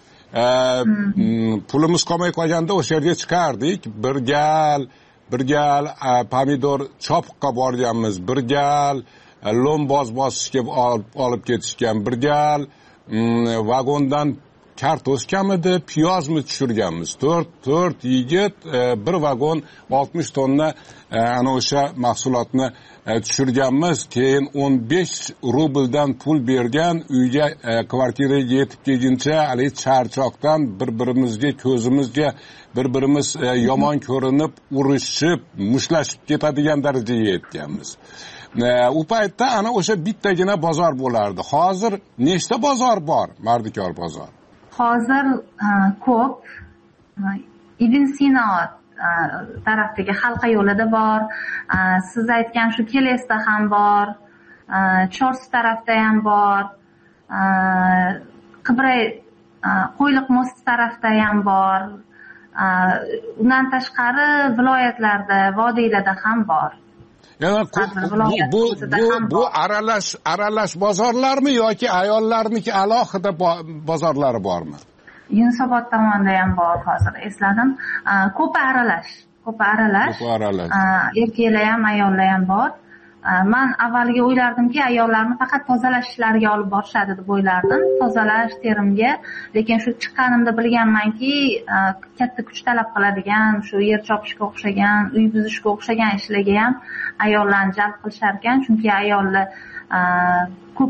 Pulimiz qolmay qolganda o'sha yerga chiqardik. Bir gal, bir gal pomidor chopiqqa borganmiz, bir gal lo'mboz bosishga olib ketishgan, bir gal vagondan kartoshkamidi, piyozmi tushirganmiz. to'rt to'rt yigit bir vagon oltmish tonna ana o'sha mahsulotni tushirganmiz. Keyin o'n besh rubldan pul bergan, uyga kvartiraga yetib kelguncha hali charchoqdan bir-birimizga ko'zimizga bir-birimiz yomon ko'rinib, urushib, mushtlashib ketadigan darajaga yetganmiz. U paytda ana o'sha bittagina bozor bo'lardi. Hozir nechta bozor bor? Mardikor bozor. Hozir ko'p. Ibn Sino tarafdagi Halqa yo'lida bor. Siz aytgan shu Kelesda ham bor. Chorsu tarafda ham bor. Qibray Qo'yliq mosti tarafda ham bor. Undan tashqari viloyatlarda, vodiylarda ham bor. Yani bu bu bu bu aralash aralash bozorlarmi yoki ayollarniki alohida bozorlari bormi? Yunusobod tomonda ham bor, hozir esladim. Ko'p aralash, ko'p aralash. Ko'p aralash. Erkaklar ham, ayollar ham bor. Men avvaliga o'ylardimki, ayollarni faqat tozalash ishlariga olib borishadi deb o'ylardim. Tozalash, terimga. Lekin shu chiqqanimda bilganmanki, katta kuch talab qiladigan, shu yer chopishga o'xshagan, uy buzishga o'xshagan ishlarga ham ayollarni jalb qilishar ekan. Chunki ayollar ko'p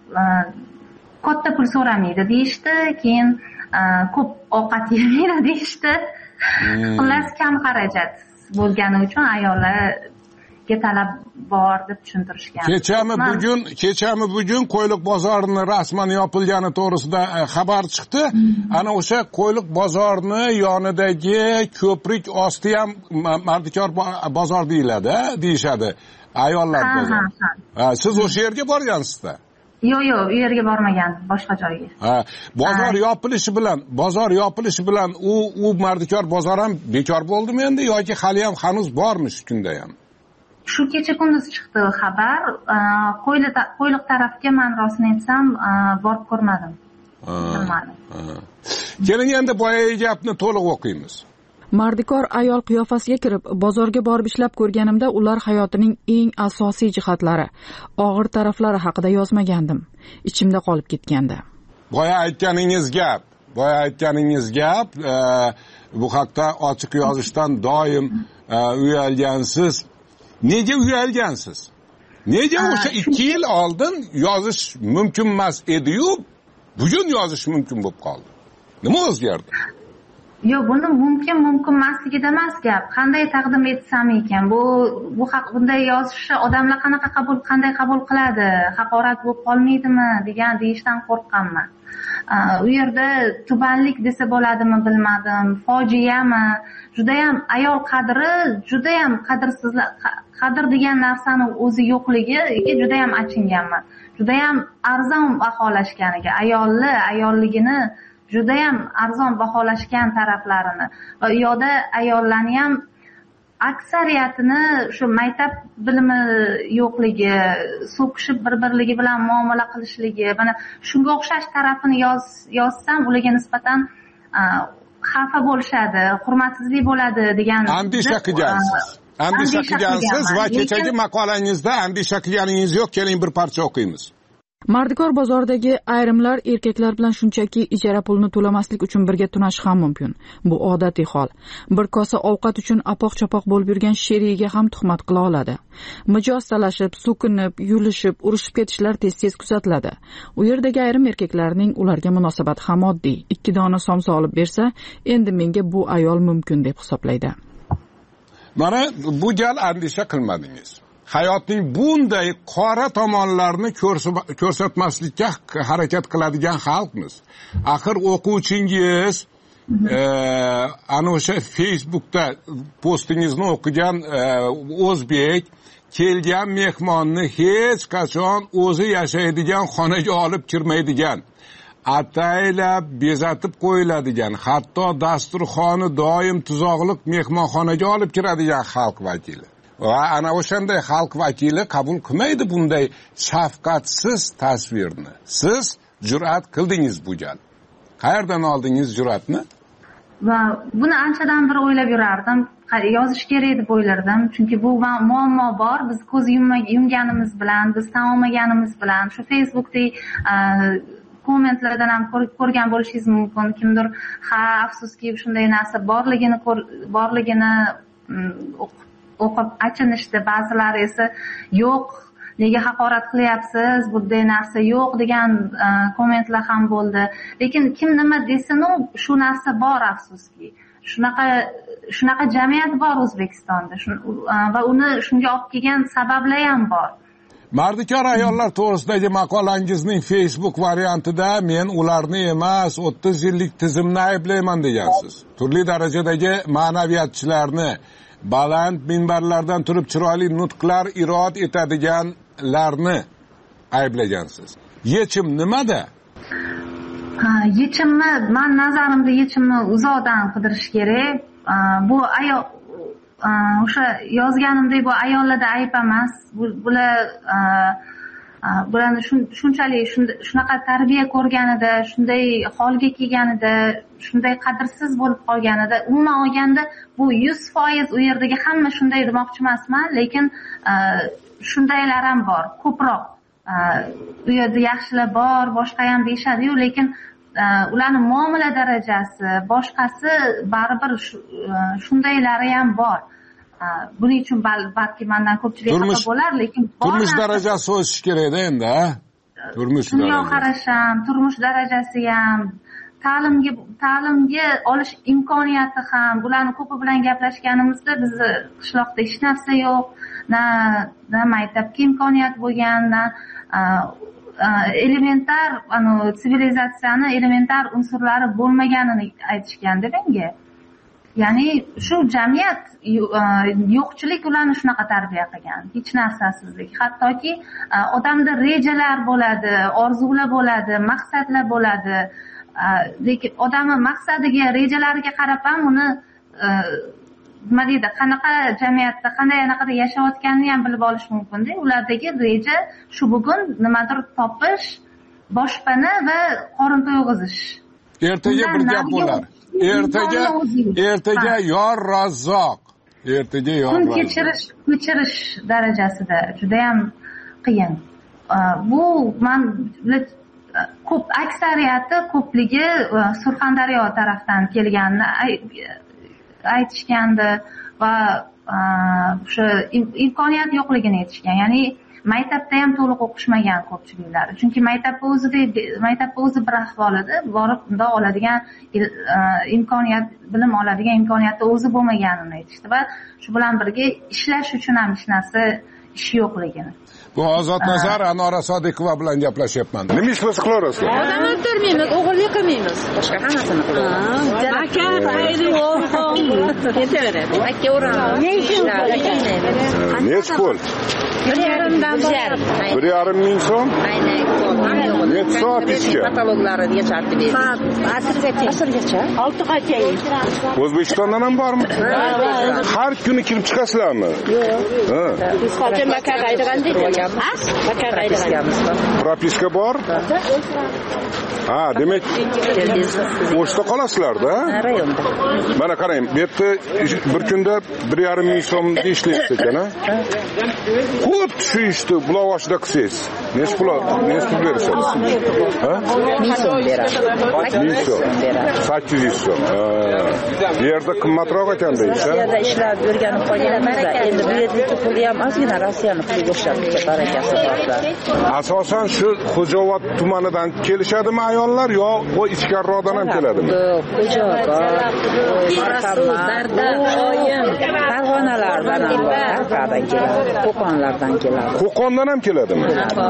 katta pul so'ramaydi deyishdi, keyin ko'p ovqat yemaydi deyishdi. Xullas kam xarajat bo'lgani uchun ayollar talab bor deb tushuntirishgan. Kechami bugun, kechami bugun Qo'yliq bozorini rasman yopilgani to'g'risida xabar chiqdi. Ana o'sha Qo'yliq bozorini yonidagi ko'prik osti ham Mardikor bozor deyiladi, deyishadi. Ayollar bozori. Siz o'sha yerga borgansiz-da? Yo'q, yo'q, u yerga bormagandim, boshqa joyga. Ha, bozor yopilishi bilan, bozor yopilishi bilan u u Mardikor bozor ham bekor bo'ldimi endi yoki hali ham hanuz bormi shu kunda ham? Shu kecha kunduz chiqdi xabar. Qo'yliq tarafga men rostini aytsam borib ko'rmadim. Bilmadim. Keling endi boyagi gapni to'liq o'qiymiz. Mardikor ayol qiyofasiga kirib, bozorga borib ishlab ko'rganimda ular hayotining eng asosiy jihatlari, og'ir taraflari haqida yozmagandim. Ichimda qolib ketgandi. Boya aytganingiz gap, boya aytganingiz gap, bu haqda ochiq yozishdan doim uyalgansiz. Nega uyalgansiz? Nega o'sha ikki yil oldin yozish mumkin emas edi-yu, bugun yozish mumkin bo'lib qoldi? Nima o'zgardi? Yo'q, buni mumkin mumkin emasligida emas gap. Qanday taqdim etsam ekan? Bu bu haq bunday yozishni odamlar qanaqa qabul qanday qabul qiladi? Haqorat bo'lib qolmaydimi degan deyishdan qo'rqqanman. U yerda tubanlik desa bo'ladimi bilmadim, fojiami, juda ham ayol qadri, juda ham qadrsizlar, qadr degan narsani o'zi yo'qligiga juda ham achinganman. Juda ham arzon baholashganiga, ayolni, ayolligini juda ham arzon baholashgan taraflarini va u yoqda ayollarni ham aksariyatini shu maktab bilimi yo'qligi, so'kishib bir-birligi bilan muomala qilishligi, mana shunga o'xshash tarafini yoz yozsam ularga nisbatan xafa bo'lishadi, hurmatsizlik bo'ladi degan andisha qilgansiz. Andisha qilgansiz va kechagi maqolangizda andisha qilganingiz yo'q. Keling bir parcha o'qiymiz. Mardikor bozoridagi ayrimlar erkaklar bilan shunchaki ijara pulini to'lamaslik uchun birga tunashi ham mumkin. Bu odatiy hol. Bir kosa ovqat uchun apoq-chapoq bo'lib yurgan sherigiga ham tuhmat qila oladi. Mijoz talashib, so'kinib, yulishib, urushib ketishlar tez-tez kuzatiladi. U yerdagi ayrim erkaklarning ularga munosabati ham oddiy. Ikki dona somsa olib bersa, endi menga bu ayol mumkin deb hisoblaydi. Mana bu gal andisha qilmadingiz. Hayotning bunday qora tomonlarini ko'rsatmaslikka harakat qiladigan xalqmiz. Axir o'quvchingiz ana o'sha Facebookda postingizni o'qigan o'zbek kelgan mehmonni hech qachon o'zi yashaydigan xonaga olib kirmaydigan, ataylab bezatib qo'yiladigan, hatto dasturxoni doim tuzoqliq mehmonxonaga olib kiradigan xalq vakili. Va ana o'shanday xalq vakili qabul qilmaydi bunday shafqatsiz tasvirni. Siz jur'at qildingiz bu gal. Qayerdan oldingiz jur'atni? Va buni anchadan beri o'ylab yurardim. Yozish kerak deb o'ylardim. Chunki bu muammo bor. Biz ko'z yumganimiz bilan, biz tan olmaganimiz bilan shu Facebookda kommentlardan ham ko'rgan bo'lishingiz mumkin. Kimdir ha afsuski shunday narsa borligini borligini o'qib achinishdi, ba'zilari esa yo'q, nega haqorat qilyapsiz, bunday narsa yo'q degan kommentlar ham bo'ldi. Lekin kim nima desin, shu narsa bor afsuski. Shunaqa shunaqa jamiyat bor O'zbekistonda va uni shunga olib kelgan sabablar ham bor. Mardikor ayollar to'g'risidagi maqolangizning Facebook variantida men ularni emas, o'ttiz yillik tizimni ayblayman degansiz. Turli darajadagi ma'naviyatchilarni, baland minbarlardan turib chiroyli nutqlar irod etadiganlarni ayblagansiz. Yechim nimada? Yechimni, men nazarimda yechimni uzoqdan qidirish kerak. Bu ayol o'sha yozganimdek bu ayollarda ayb emas. Bular bularni shunchalik shunaqa tarbiya ko'rganida, shunday holga kelganida, shunday qadrsiz bo'lib qolganida, umuman olganda bu yuz foiz u yerdagi hamma shunday demoqchi emasman, lekin shundaylar ham bor, ko'proq. U yerda yaxshilar bor, boshqa ham deyishadi-yu, lekin ularni muomala darajasi, boshqasi baribir shundaylari ham bor. Buning uchun balki mendan ko'pchilik xafa bo'lar, lekin turmush darajasi o'sishi kerak-da endi, ha? Turmush darajasi. Dunyoqarash ham, turmush darajasi ham, ta'limga ta'limga olish imkoniyati ham, bularni ko'pi bilan gaplashganimizda bizni qishloqda hech narsa yo'q, na na maktabga imkoniyat bo'lgan, na elementar, ano sivilizatsiyani elementar unsurlari bo'lmaganini aytishganda menga. Ya'ni shu jamiyat yo'qchilik ularni shunaqa tarbiya qilgan, hech narsasizlik. Hattoki odamda rejalar bo'ladi, orzular bo'ladi, maqsadlar bo'ladi. Lekin odamning maqsadiga, rejalariga qarab ham uni nima deydi, qanaqa jamiyatda, qanday anaqada yashayotganini ham bilib olish mumkin-da. Ulardagi reja shu bugun nimadir topish, boshpana va qorin to'yg'izish. Ertaga bir gap bo'lar. Ertaga ertaga yor Razzoq. Ertaga yor kun Razzoq. kechirish, kechirish darajasida juda ham qiyin. Bu men ko'p aksariyati ko'pligi Surxondaryo tarafdan kelganini aytishgandi va o'sha imkoniyat yo'qligini aytishgan. Ya'ni maktabda ham to'liq o'qishmagan ko'pchiliklari. Chunki maktabda o'zida maktabda o'zi bir ahvolida borib unda oladigan imkoniyat, bilim oladigan imkoniyatda o'zi bo'lmaganini aytishdi va shu bilan birga ishlash uchun ham hech narsa ish yo'qligini. Bu Ozodnazar Anora Sodiqova bilan gaplashyapman. Nima ish bo'lsa qilaverasizlar? Odam o'ldirmaymiz, o'g'irlik qilmaymiz. Boshqa hammasini qilamiz. Aka, xayri yo'q. Ketaveradi. Aka o'ramiz. Necha pul? Bir yarimdan bir yarim ming so'm? Aynan. Necha soat ishga? Kataloglariga chaqirib berdik. Soat asrgacha. Asrgacha. olti qacha. O'zbekistondan ham bormi? Har kuni kirib chiqasizlarmi? Yo'q. Ha. Biz hozir Makka qaytgandik. Makka qaytganmiz. Propiska bor? Ha, demak, pochta qolasizlar-da? Rayonda. Mana qarang, bu yerda bir kunda bir yarim ming so'm ishlaysiz ekan-a? Ko'p shu ishni bulovoshida qilsangiz, necha pul, necha pul berasiz? Ha? ming so'm beradi. ming so'm. sakkiz yuz so'm. Bu yerda qimmatroq ekanda ish. Bu yerda ishlab o'rganib qolganimizda, endi bu yerdagi pul ham ozgina Rossiyani puliga o'xshab barakasi bor. Asosan shu Xo'jobod tumanidan kelishadimi ayollar yo o ichkariroqdan ham keladimi? Yo'q, Xo'jobod, Farg'ona, oyim, Farg'onalardan ham bor, Qarqadan keladi, Qo'qonlardan keladi. Qo'qondan ham keladimi?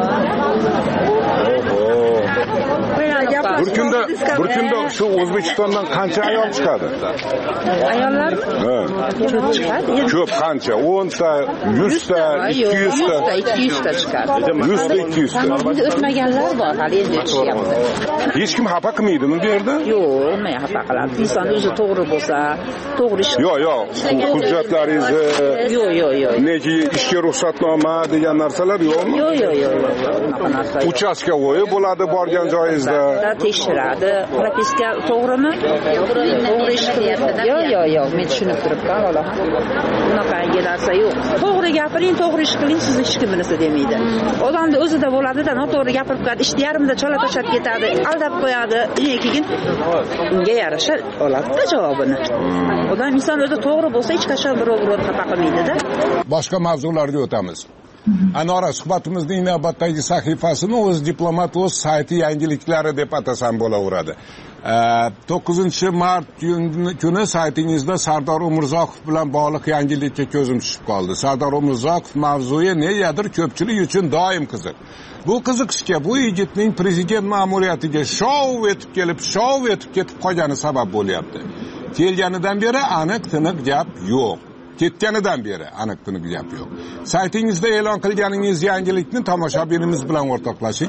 Bir kunda bir kunda shu O'zbekistondan qancha ayol chiqadi? Ayollar ko'p chiqadi. Ko'p qancha? o'n ta, yuz ta, ikki yuz ta, ikki yuz ta chiqadi. yuz ta, ikki yuz ta. Endi o'tmaganlar bor, hali endi o'tishyapti. Hech kim xafa qilmaydimi bu yerda? Yo'q, men xafa qiladi. Inson o'zi to'g'ri bo'lsa, to'g'ri ish. Yo'q, yo'q, hujjatlaringizni, yo'q, yo'q, yo'q. Nega ishga ruxsatnoma degan narsalar yo'qmi? Yo'q, yo'q, yo'q, yo'q. Uchastka o'yi bo'ladi, borgan bo'lgan joyingizda tekshiradi. Propiska to'g'rimi? To'g'ri ish qilyapti. Yo'q, yo'q, yo'q, men tushunib turibman, valla. Bunaqangi narsa yo'q. To'g'ri gapiring, to'g'ri ish qiling, siz hech kim bunisi demaydi. Odamda o'zida bo'ladi-da, noto'g'ri gapirib qo'yadi, ishni yarimda chala tashlab ketadi, aldab qo'yadi. Keyin unga yarasha oladi javobini. Odam inson o'zi to'g'ri bo'lsa, hech qachon birov-birovni xafa qilmaydi-da. Boshqa mavzularga o'tamiz. Anora, suhbatimizning navbatdagi sahifasini o'z diplomat o'z sayti yangiliklari deb atasam bo'laveradi. to'qqizinchi mart kuni saytingizda Sardor Umurzoqov bilan bog'liq yangilikka ko'zim tushib qoldi. Sardor Umurzoqov mavzuyi negadir ko'pchilik uchun doim qiziq. Bu qiziqishga bu yigitning prezident ma'muriyatiga shov etib kelib, shov etib ketib qolgani sabab bo'lyapti. Kelganidan beri aniq tiniq gap yo'q. Ketganidan beri aniq tiniq gap yo'q. Saytingizda e'lon qilganingiz yangilikni tomoshabinimiz bilan o'rtoqlashing.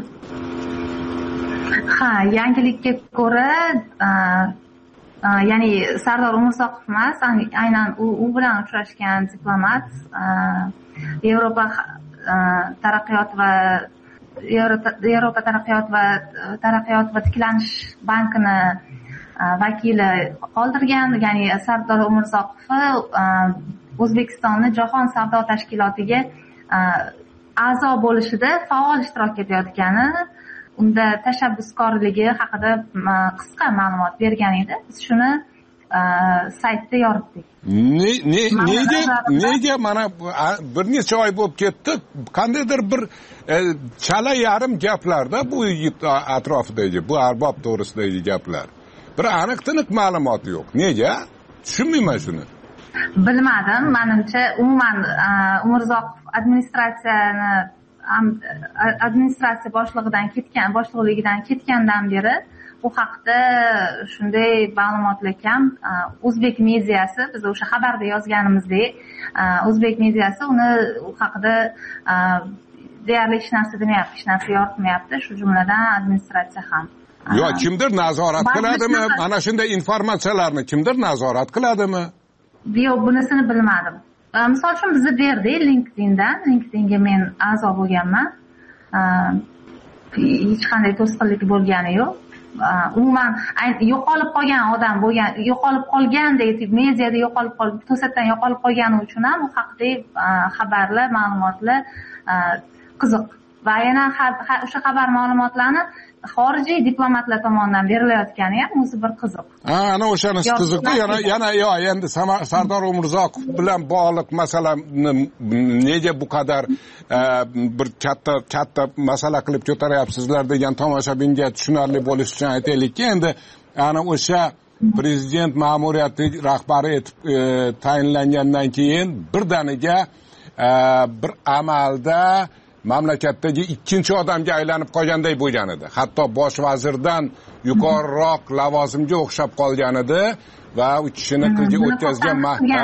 Ha, yangilikka ko'ra, ya'ni Sardor Umurzoqov emas, aynan u bilan uchrashgan diplomat Yevropa taraqqiyot va Yevropa taraqqiyot va taraqqiyot va tiklanish bankini vakili qoldirgan, ya'ni Sardor Umurzoqov O'zbekistonni Jahon savdo tashkilotiga a'zo bo'lishida faol ishtirok etayotgani, unda tashabbuskorligi haqida qisqa ma'lumot bergan edi. Biz shuni saytda yoritdik. Nega nega mana bir necha oy bo'lib ketdi, qandaydir bir chala yarim gaplarda bu yigit atrofidagi, bu arbob to'g'risidagi gaplar. Bir aniq tiniq ma'lumot yo'q. Nega? Tushunmayman shuni. Bilmadim. Menimcha umuman Umurzoqov administratsiyani administratsiya boshlig'idan ketgan, boshliqligidan ketgandan beri bu haqda shunday ma'lumotlar kam. O'zbek mediyasi, biz o'sha xabarda yozganimizdek, O'zbek mediyasi uni u haqida deyarli hech narsa demayapti, hech narsa yoritmayapti, shu jumladan administratsiya ham. Yo, kimdir nazorat qiladimi? Mana shunday informatsiyalarni kimdir nazorat qiladimi? Yo'q, bunisini bilmadim. Misol uchun bizni berdi LinkedIndan, LinkedInga men a'zo bo'lganman. Hech qanday to'sqinlik bo'lgani yo'q. Umuman yo'qolib qolgan odam bo'lgan, yo'qolib qolgandek mediyada yo'qolib qolib, to'satdan yo'qolib qolgani uchun ham u haqida xabarlar, ma'lumotlar qiziq. Va yana o'sha xabar ma'lumotlarni xorijiy diplomatlar tomonidan berilayotgani ham o'zi bir qiziq. Ha, ana o'shanisi qiziqda. Yana yana yo, endi Sardor Umurzoqov bilan bog'liq masalani nega bu qadar bir katta katta masala qilib ko'taryapsizlar degan tomoshabinga tushunarli bo'lish uchun aytaylikki, endi ana o'sha prezident ma'muriyati rahbari etib tayinlangandan keyin birdaniga bir amalda mamlakatdagi ikkinchi odamga aylanib qolganday bo'lgan edi. Hatto bosh vazirdan yuqoriroq lavozimga o'xshab qolgan edi va u kishini o'tkazgan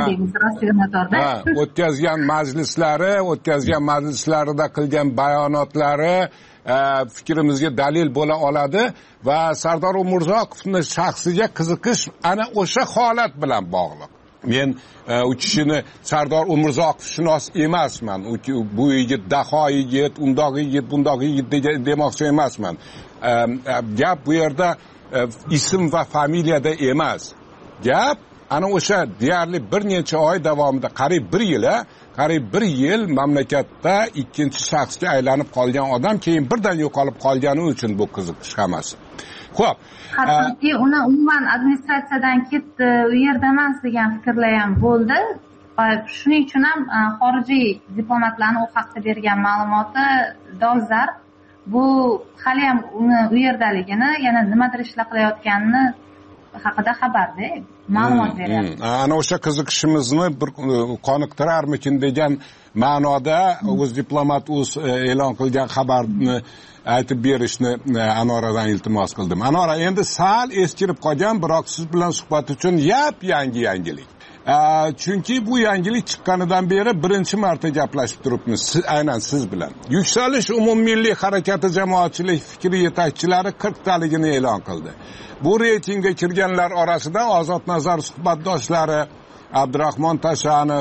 o'tkazgan majlislari, o'tkazgan majlislarida qilgan bayonotlari fikrimizga dalil bo'la oladi va Sardor Umurzoqovning shaxsiga qiziqish ana o'sha holat bilan bog'liq. Men u kishini Sardor Umurzoqov shunos emasman. Bu yigit daho yigit, undoq yigit, bundoq yigit demoqchi emasman. Gap bu yerda ism va familiyada emas. Gap ana o'sha deyarli bir necha oy davomida, qariyb bir yil, qariyb bir yil mamlakatda ikkinchi shaxsga aylanib qolgan odam keyin birdan yo'qolib qolgani uchun bu qiziqish hammasi. Xo'p. Hattoki uni umuman administratsiyadan ketdi, u yerda emas degan fikrlar ham bo'ldi. Va shuning uchun ham xorijiy diplomatlarning u haqda bergan ma'lumoti dolzarb. Bu hali ham uni u yerdaligini, yana nimadir ishlar qilayotganini haqida xabarda ma'lumot beryapti. Ana o'sha qiziqishimizni bir qoniqtirarmikin degan ma'noda o'z diplomat o'z e'lon qilgan xabarni aytib berishni Anoradan iltimos qildim. Anora, endi sal eskirib qolgan, biroq siz bilan suhbat uchun yap yangi yangilik. Chunki bu yangilik chiqqanidan beri birinchi marta gaplashib turibmiz, aynan siz bilan. Yuksalish umummilliy harakati jamoatchilik fikri yetakchilari qirq taligini e'lon qildi. Bu reytingga kirganlar orasida Ozod Nazar suhbatdoshlari Abdurahmon Tashanov,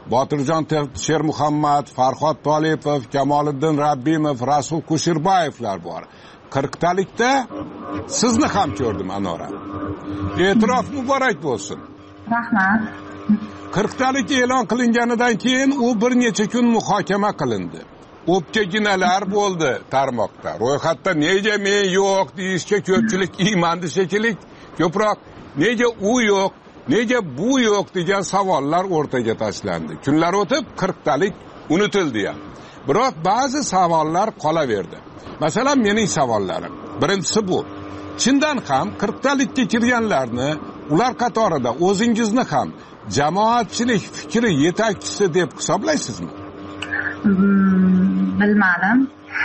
Botirjon Shermuhammad, Farhod Tolipov, Kamoliddin Rabbimov, Rasul Kusherbayevlar bor. qirqtalikda sizni ham ko'rdim Anora. E'tirof muborak bo'lsin. Rahmat. qirqtalik e'lon qilinganidan keyin u bir necha kun muhokama qilindi. O'pkaginalar bo'ldi tarmoqda. Ro'yxatda nega men yo'q deyishga ko'pchilik iymandi shekilli, ko'proq nega u yo'q, nega bu yo'q degan savollar o'rtaga tashlandi. Kunlar o'tib qirqtalik unutildi ham. Biroq ba'zi savollar qolaverdi. Masalan, mening savollarim. Birinchisi bu. Chindan ham qirqtalikka kirganlarni, ular qatorida o'zingizni ham jamoatchilik fikri yetakchisi deb hisoblaysizmi? Bilmadim.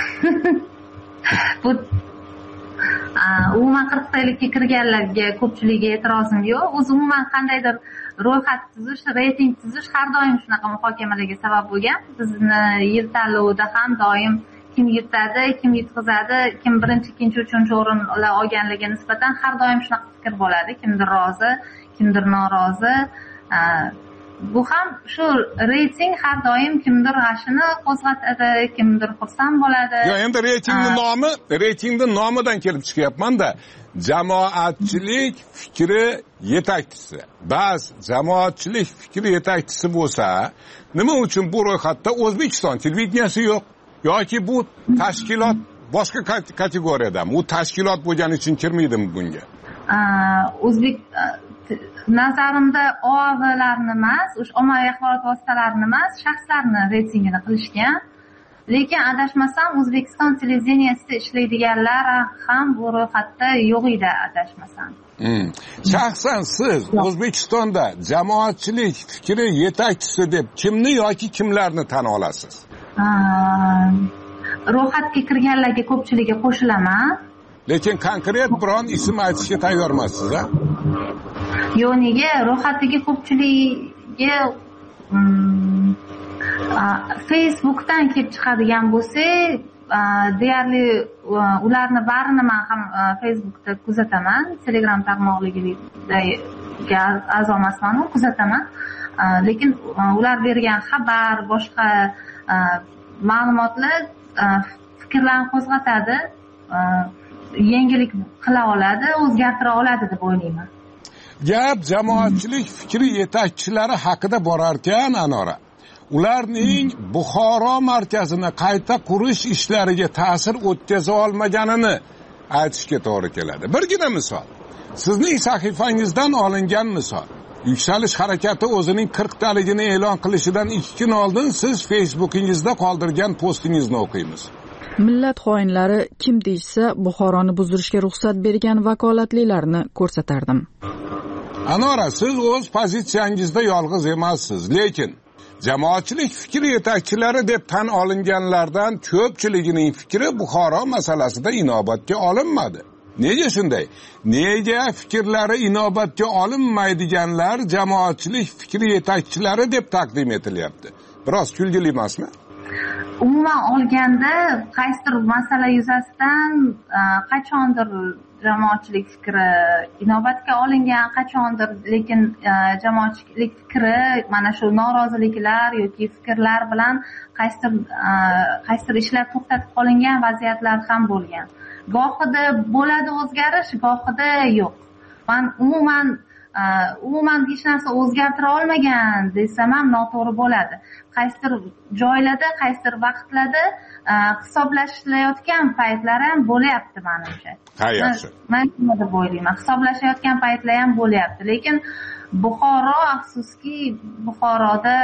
Bu umuman qirqtalikka kirganlarga ko'pchiligiga e'tirozim yo'q. O'zi umuman qandaydir ro'yxat tuzish, reyting tuzish har doim shunaqa muhokamalarga sabab bo'lgan. Bizni yil tanlovida ham doim kim yutadi, kim yutqizadi, kim birinchi, ikkinchi, uchinchi o'rinlar olganligiga nisbatan har doim shunaqa fikr bo'ladi. Kimdir rozi, kimdir norozi. Bu ham shu reyting har doim kimdir g'ashini qo'zg'atadi, kimdir xursand bo'ladi. Yo, endi reytingni nomi, reytingning nomidan kelib chiqyapman-da. Jamoatchilik fikri yetakchisi. Ba'z jamoatchilik fikri yetakchisi bo'lsa, nima uchun bu ro'yxatda O'zbekiston televideniyasi yo'q? Yoki bu tashkilot boshqa kategoriyadami? U tashkilot bo'lgani uchun kirmaydimi bunga? O'zbek nazarimda O A V'larni emas, o'sha ommaviy axborot vositalarini emas, shaxslarni reytingini qilishgan. Lekin adashmasam O'zbekiston televideniyasida ishlaydiganlar ham bu ro'yxatda yo'q edi, adashmasam. Hmm. Shaxsan siz O'zbekistonda jamoatchilik fikri yetakchisi deb kimni yoki kimlarni tan olasiz? Ro'yxatga kirganlarga ko'pchiligiga qo'shilaman. Lekin konkret biron ism aytishga tayyormisiz, a? Yo'q, nega ro'yxatdagi ko'pchiligiga Facebookdan kelib chiqadigan bo'lsak, deyarli ularni barini men ham Facebookda kuzataman, Telegram tarmog'iga a'zo emasman, kuzataman. Lekin ular bergan xabar, boshqa ma'lumotlar fikrlarni qo'zg'atadi, yangilik qila oladi, o'zgartira oladi deb o'ylayman. Gap jamoatchilik fikri yetakchilari haqida borar ekan, Anora. Ularning Buxoro markazini qayta qurish ishlariga ta'sir o'tkaza olmaganini aytishga to'g'ri keladi. Birgina misol. Sizning sahifangizdan olingan misol. Yuksalish harakati o'zining qirqtaligini e'lon qilishidan ikki kun oldin siz Facebookingizda qoldirgan postingizni o'qiymiz. Millat xoinlari kim deysa, Buxoroni buzdirishga ruxsat bergan vakolatlilarni ko'rsatardim. Anora, siz o'z pozitsiyangizda yolg'iz emassiz, lekin jamoatchilik fikri yetakchilari deb tan olinganlardan ko'pchiligining fikri Buxoro masalasida inobatga olinmadi. Nega shunday? Nega fikrlari inobatga olinmaydiganlar jamoatchilik fikri yetakchilari deb taqdim etilyapti? Biroz kulgili emasmi? Umuman olganda, qaysidir masala yuzasidan qachondir jamoatchilik fikri inobatga olingan, qachondir, lekin jamoatchilik fikri mana shu noroziliklar yoki fikrlar bilan qaysidir qaysidir ishlar to'xtatib qolingan vaziyatlar ham bo'lgan. Gohida bo'ladi o'zgarish, gohida yo'q. Men umuman umuman hech narsa o'zgartira olmagan desam ham noto'g'ri bo'ladi. Qaysidir joylarda, qaysidir vaqtlarda hisoblashayotgan paytlar ham bo'lyapti menimcha. Ha, yaxshi. Men nima deb o'ylayman? Hisoblashayotgan paytlar ham bo'lyapti, lekin Buxoro, afsuski, Buxoroda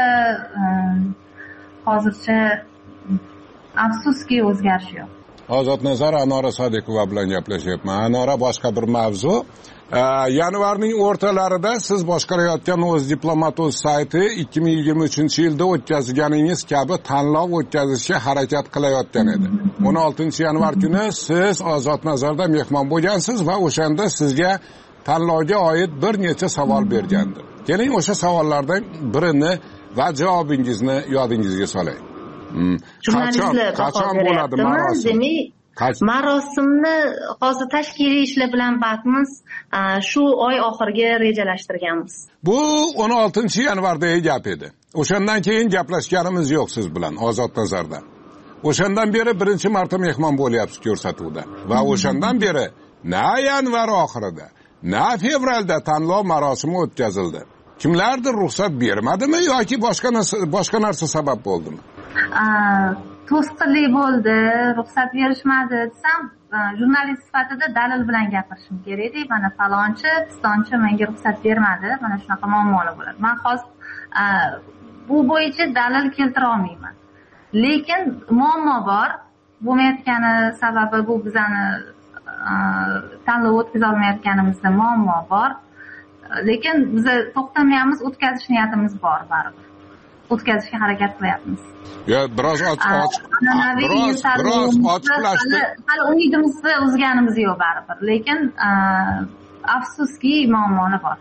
hozircha afsuski o'zgarish yo'q. Ozodnazar Anora Sodiqova bilan gaplashyapman. Anora, boshqa bir mavzu. Yanvarning o'rtalarida siz boshqarayotgan o'z diplomat.uz sayti ikki ming yigirma uchinchi yilda o'tkazganingiz kabi tanlov o'tkazishga harakat qilayotgan edi. o'n oltinchi yanvar kuni siz Ozodnazarda mehmon bo'lgansiz va o'shanda sizga tanlovga oid bir necha savol bergandim. Keling, o'sha savollardan birini va javobingizni yodingizga soling. Jurnalistlar qachon bo'ladi marosim? Marosimni hozir tashkiliy ishlar bilan bakmiz shu oy oxiriga rejalashtirganmiz. Bu o'n oltinchi yanvardagi gap edi. O'shandan keyin gaplashganimiz yo'q siz bilan Ozod Nazarda. O'shandan beri birinchi marta mehmon bo'lyapsiz ko'rsatuvda va o'shandan beri na yanvar oxirida, na fevralda tanlov marosimi o'tkazildi. Kimlardir ruxsat bermadimi yoki boshqa narsa boshqa narsa sabab bo'ldimi? To'sqinlik bo'ldi, ruxsat berishmadi desam, jurnalist sifatida dalil bilan gapirishim kerak-da. Mana falonchi, pistonchi menga ruxsat bermadi. Mana shunaqa muammolar bo'ladi. Men hozir bu bo'yicha dalil keltira olmayman. Lekin muammo bor. Bo'lmayotgani sababi bu bizani tanlov o'tkaza olmayotganimizda muammo bor. Lekin biz to'xtamayapmiz, o'tkazish niyatimiz bor baribir. O'tkazishga harakat qilyapmiz. Ya biroz ochiq biroz biroz ochiqlashdi. Hali umidimizni uzganimiz yo'q baribir, lekin afsuski muammolar bor.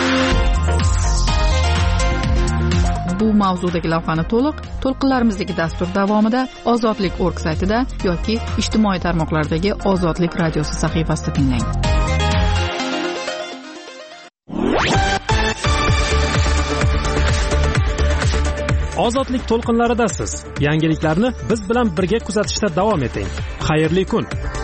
Bu mavzudagi lavhani to'liq to'lqinlarimizdagi dastur davomida ozodlik punkt org saytida yoki ijtimoiy tarmoqlardagi Ozodlik radiosi sahifasida tinglang. Ozodlik to'lqinlaridasiz. Yangiliklarni biz bilan birga kuzatishda davom eting. Xayrli kun.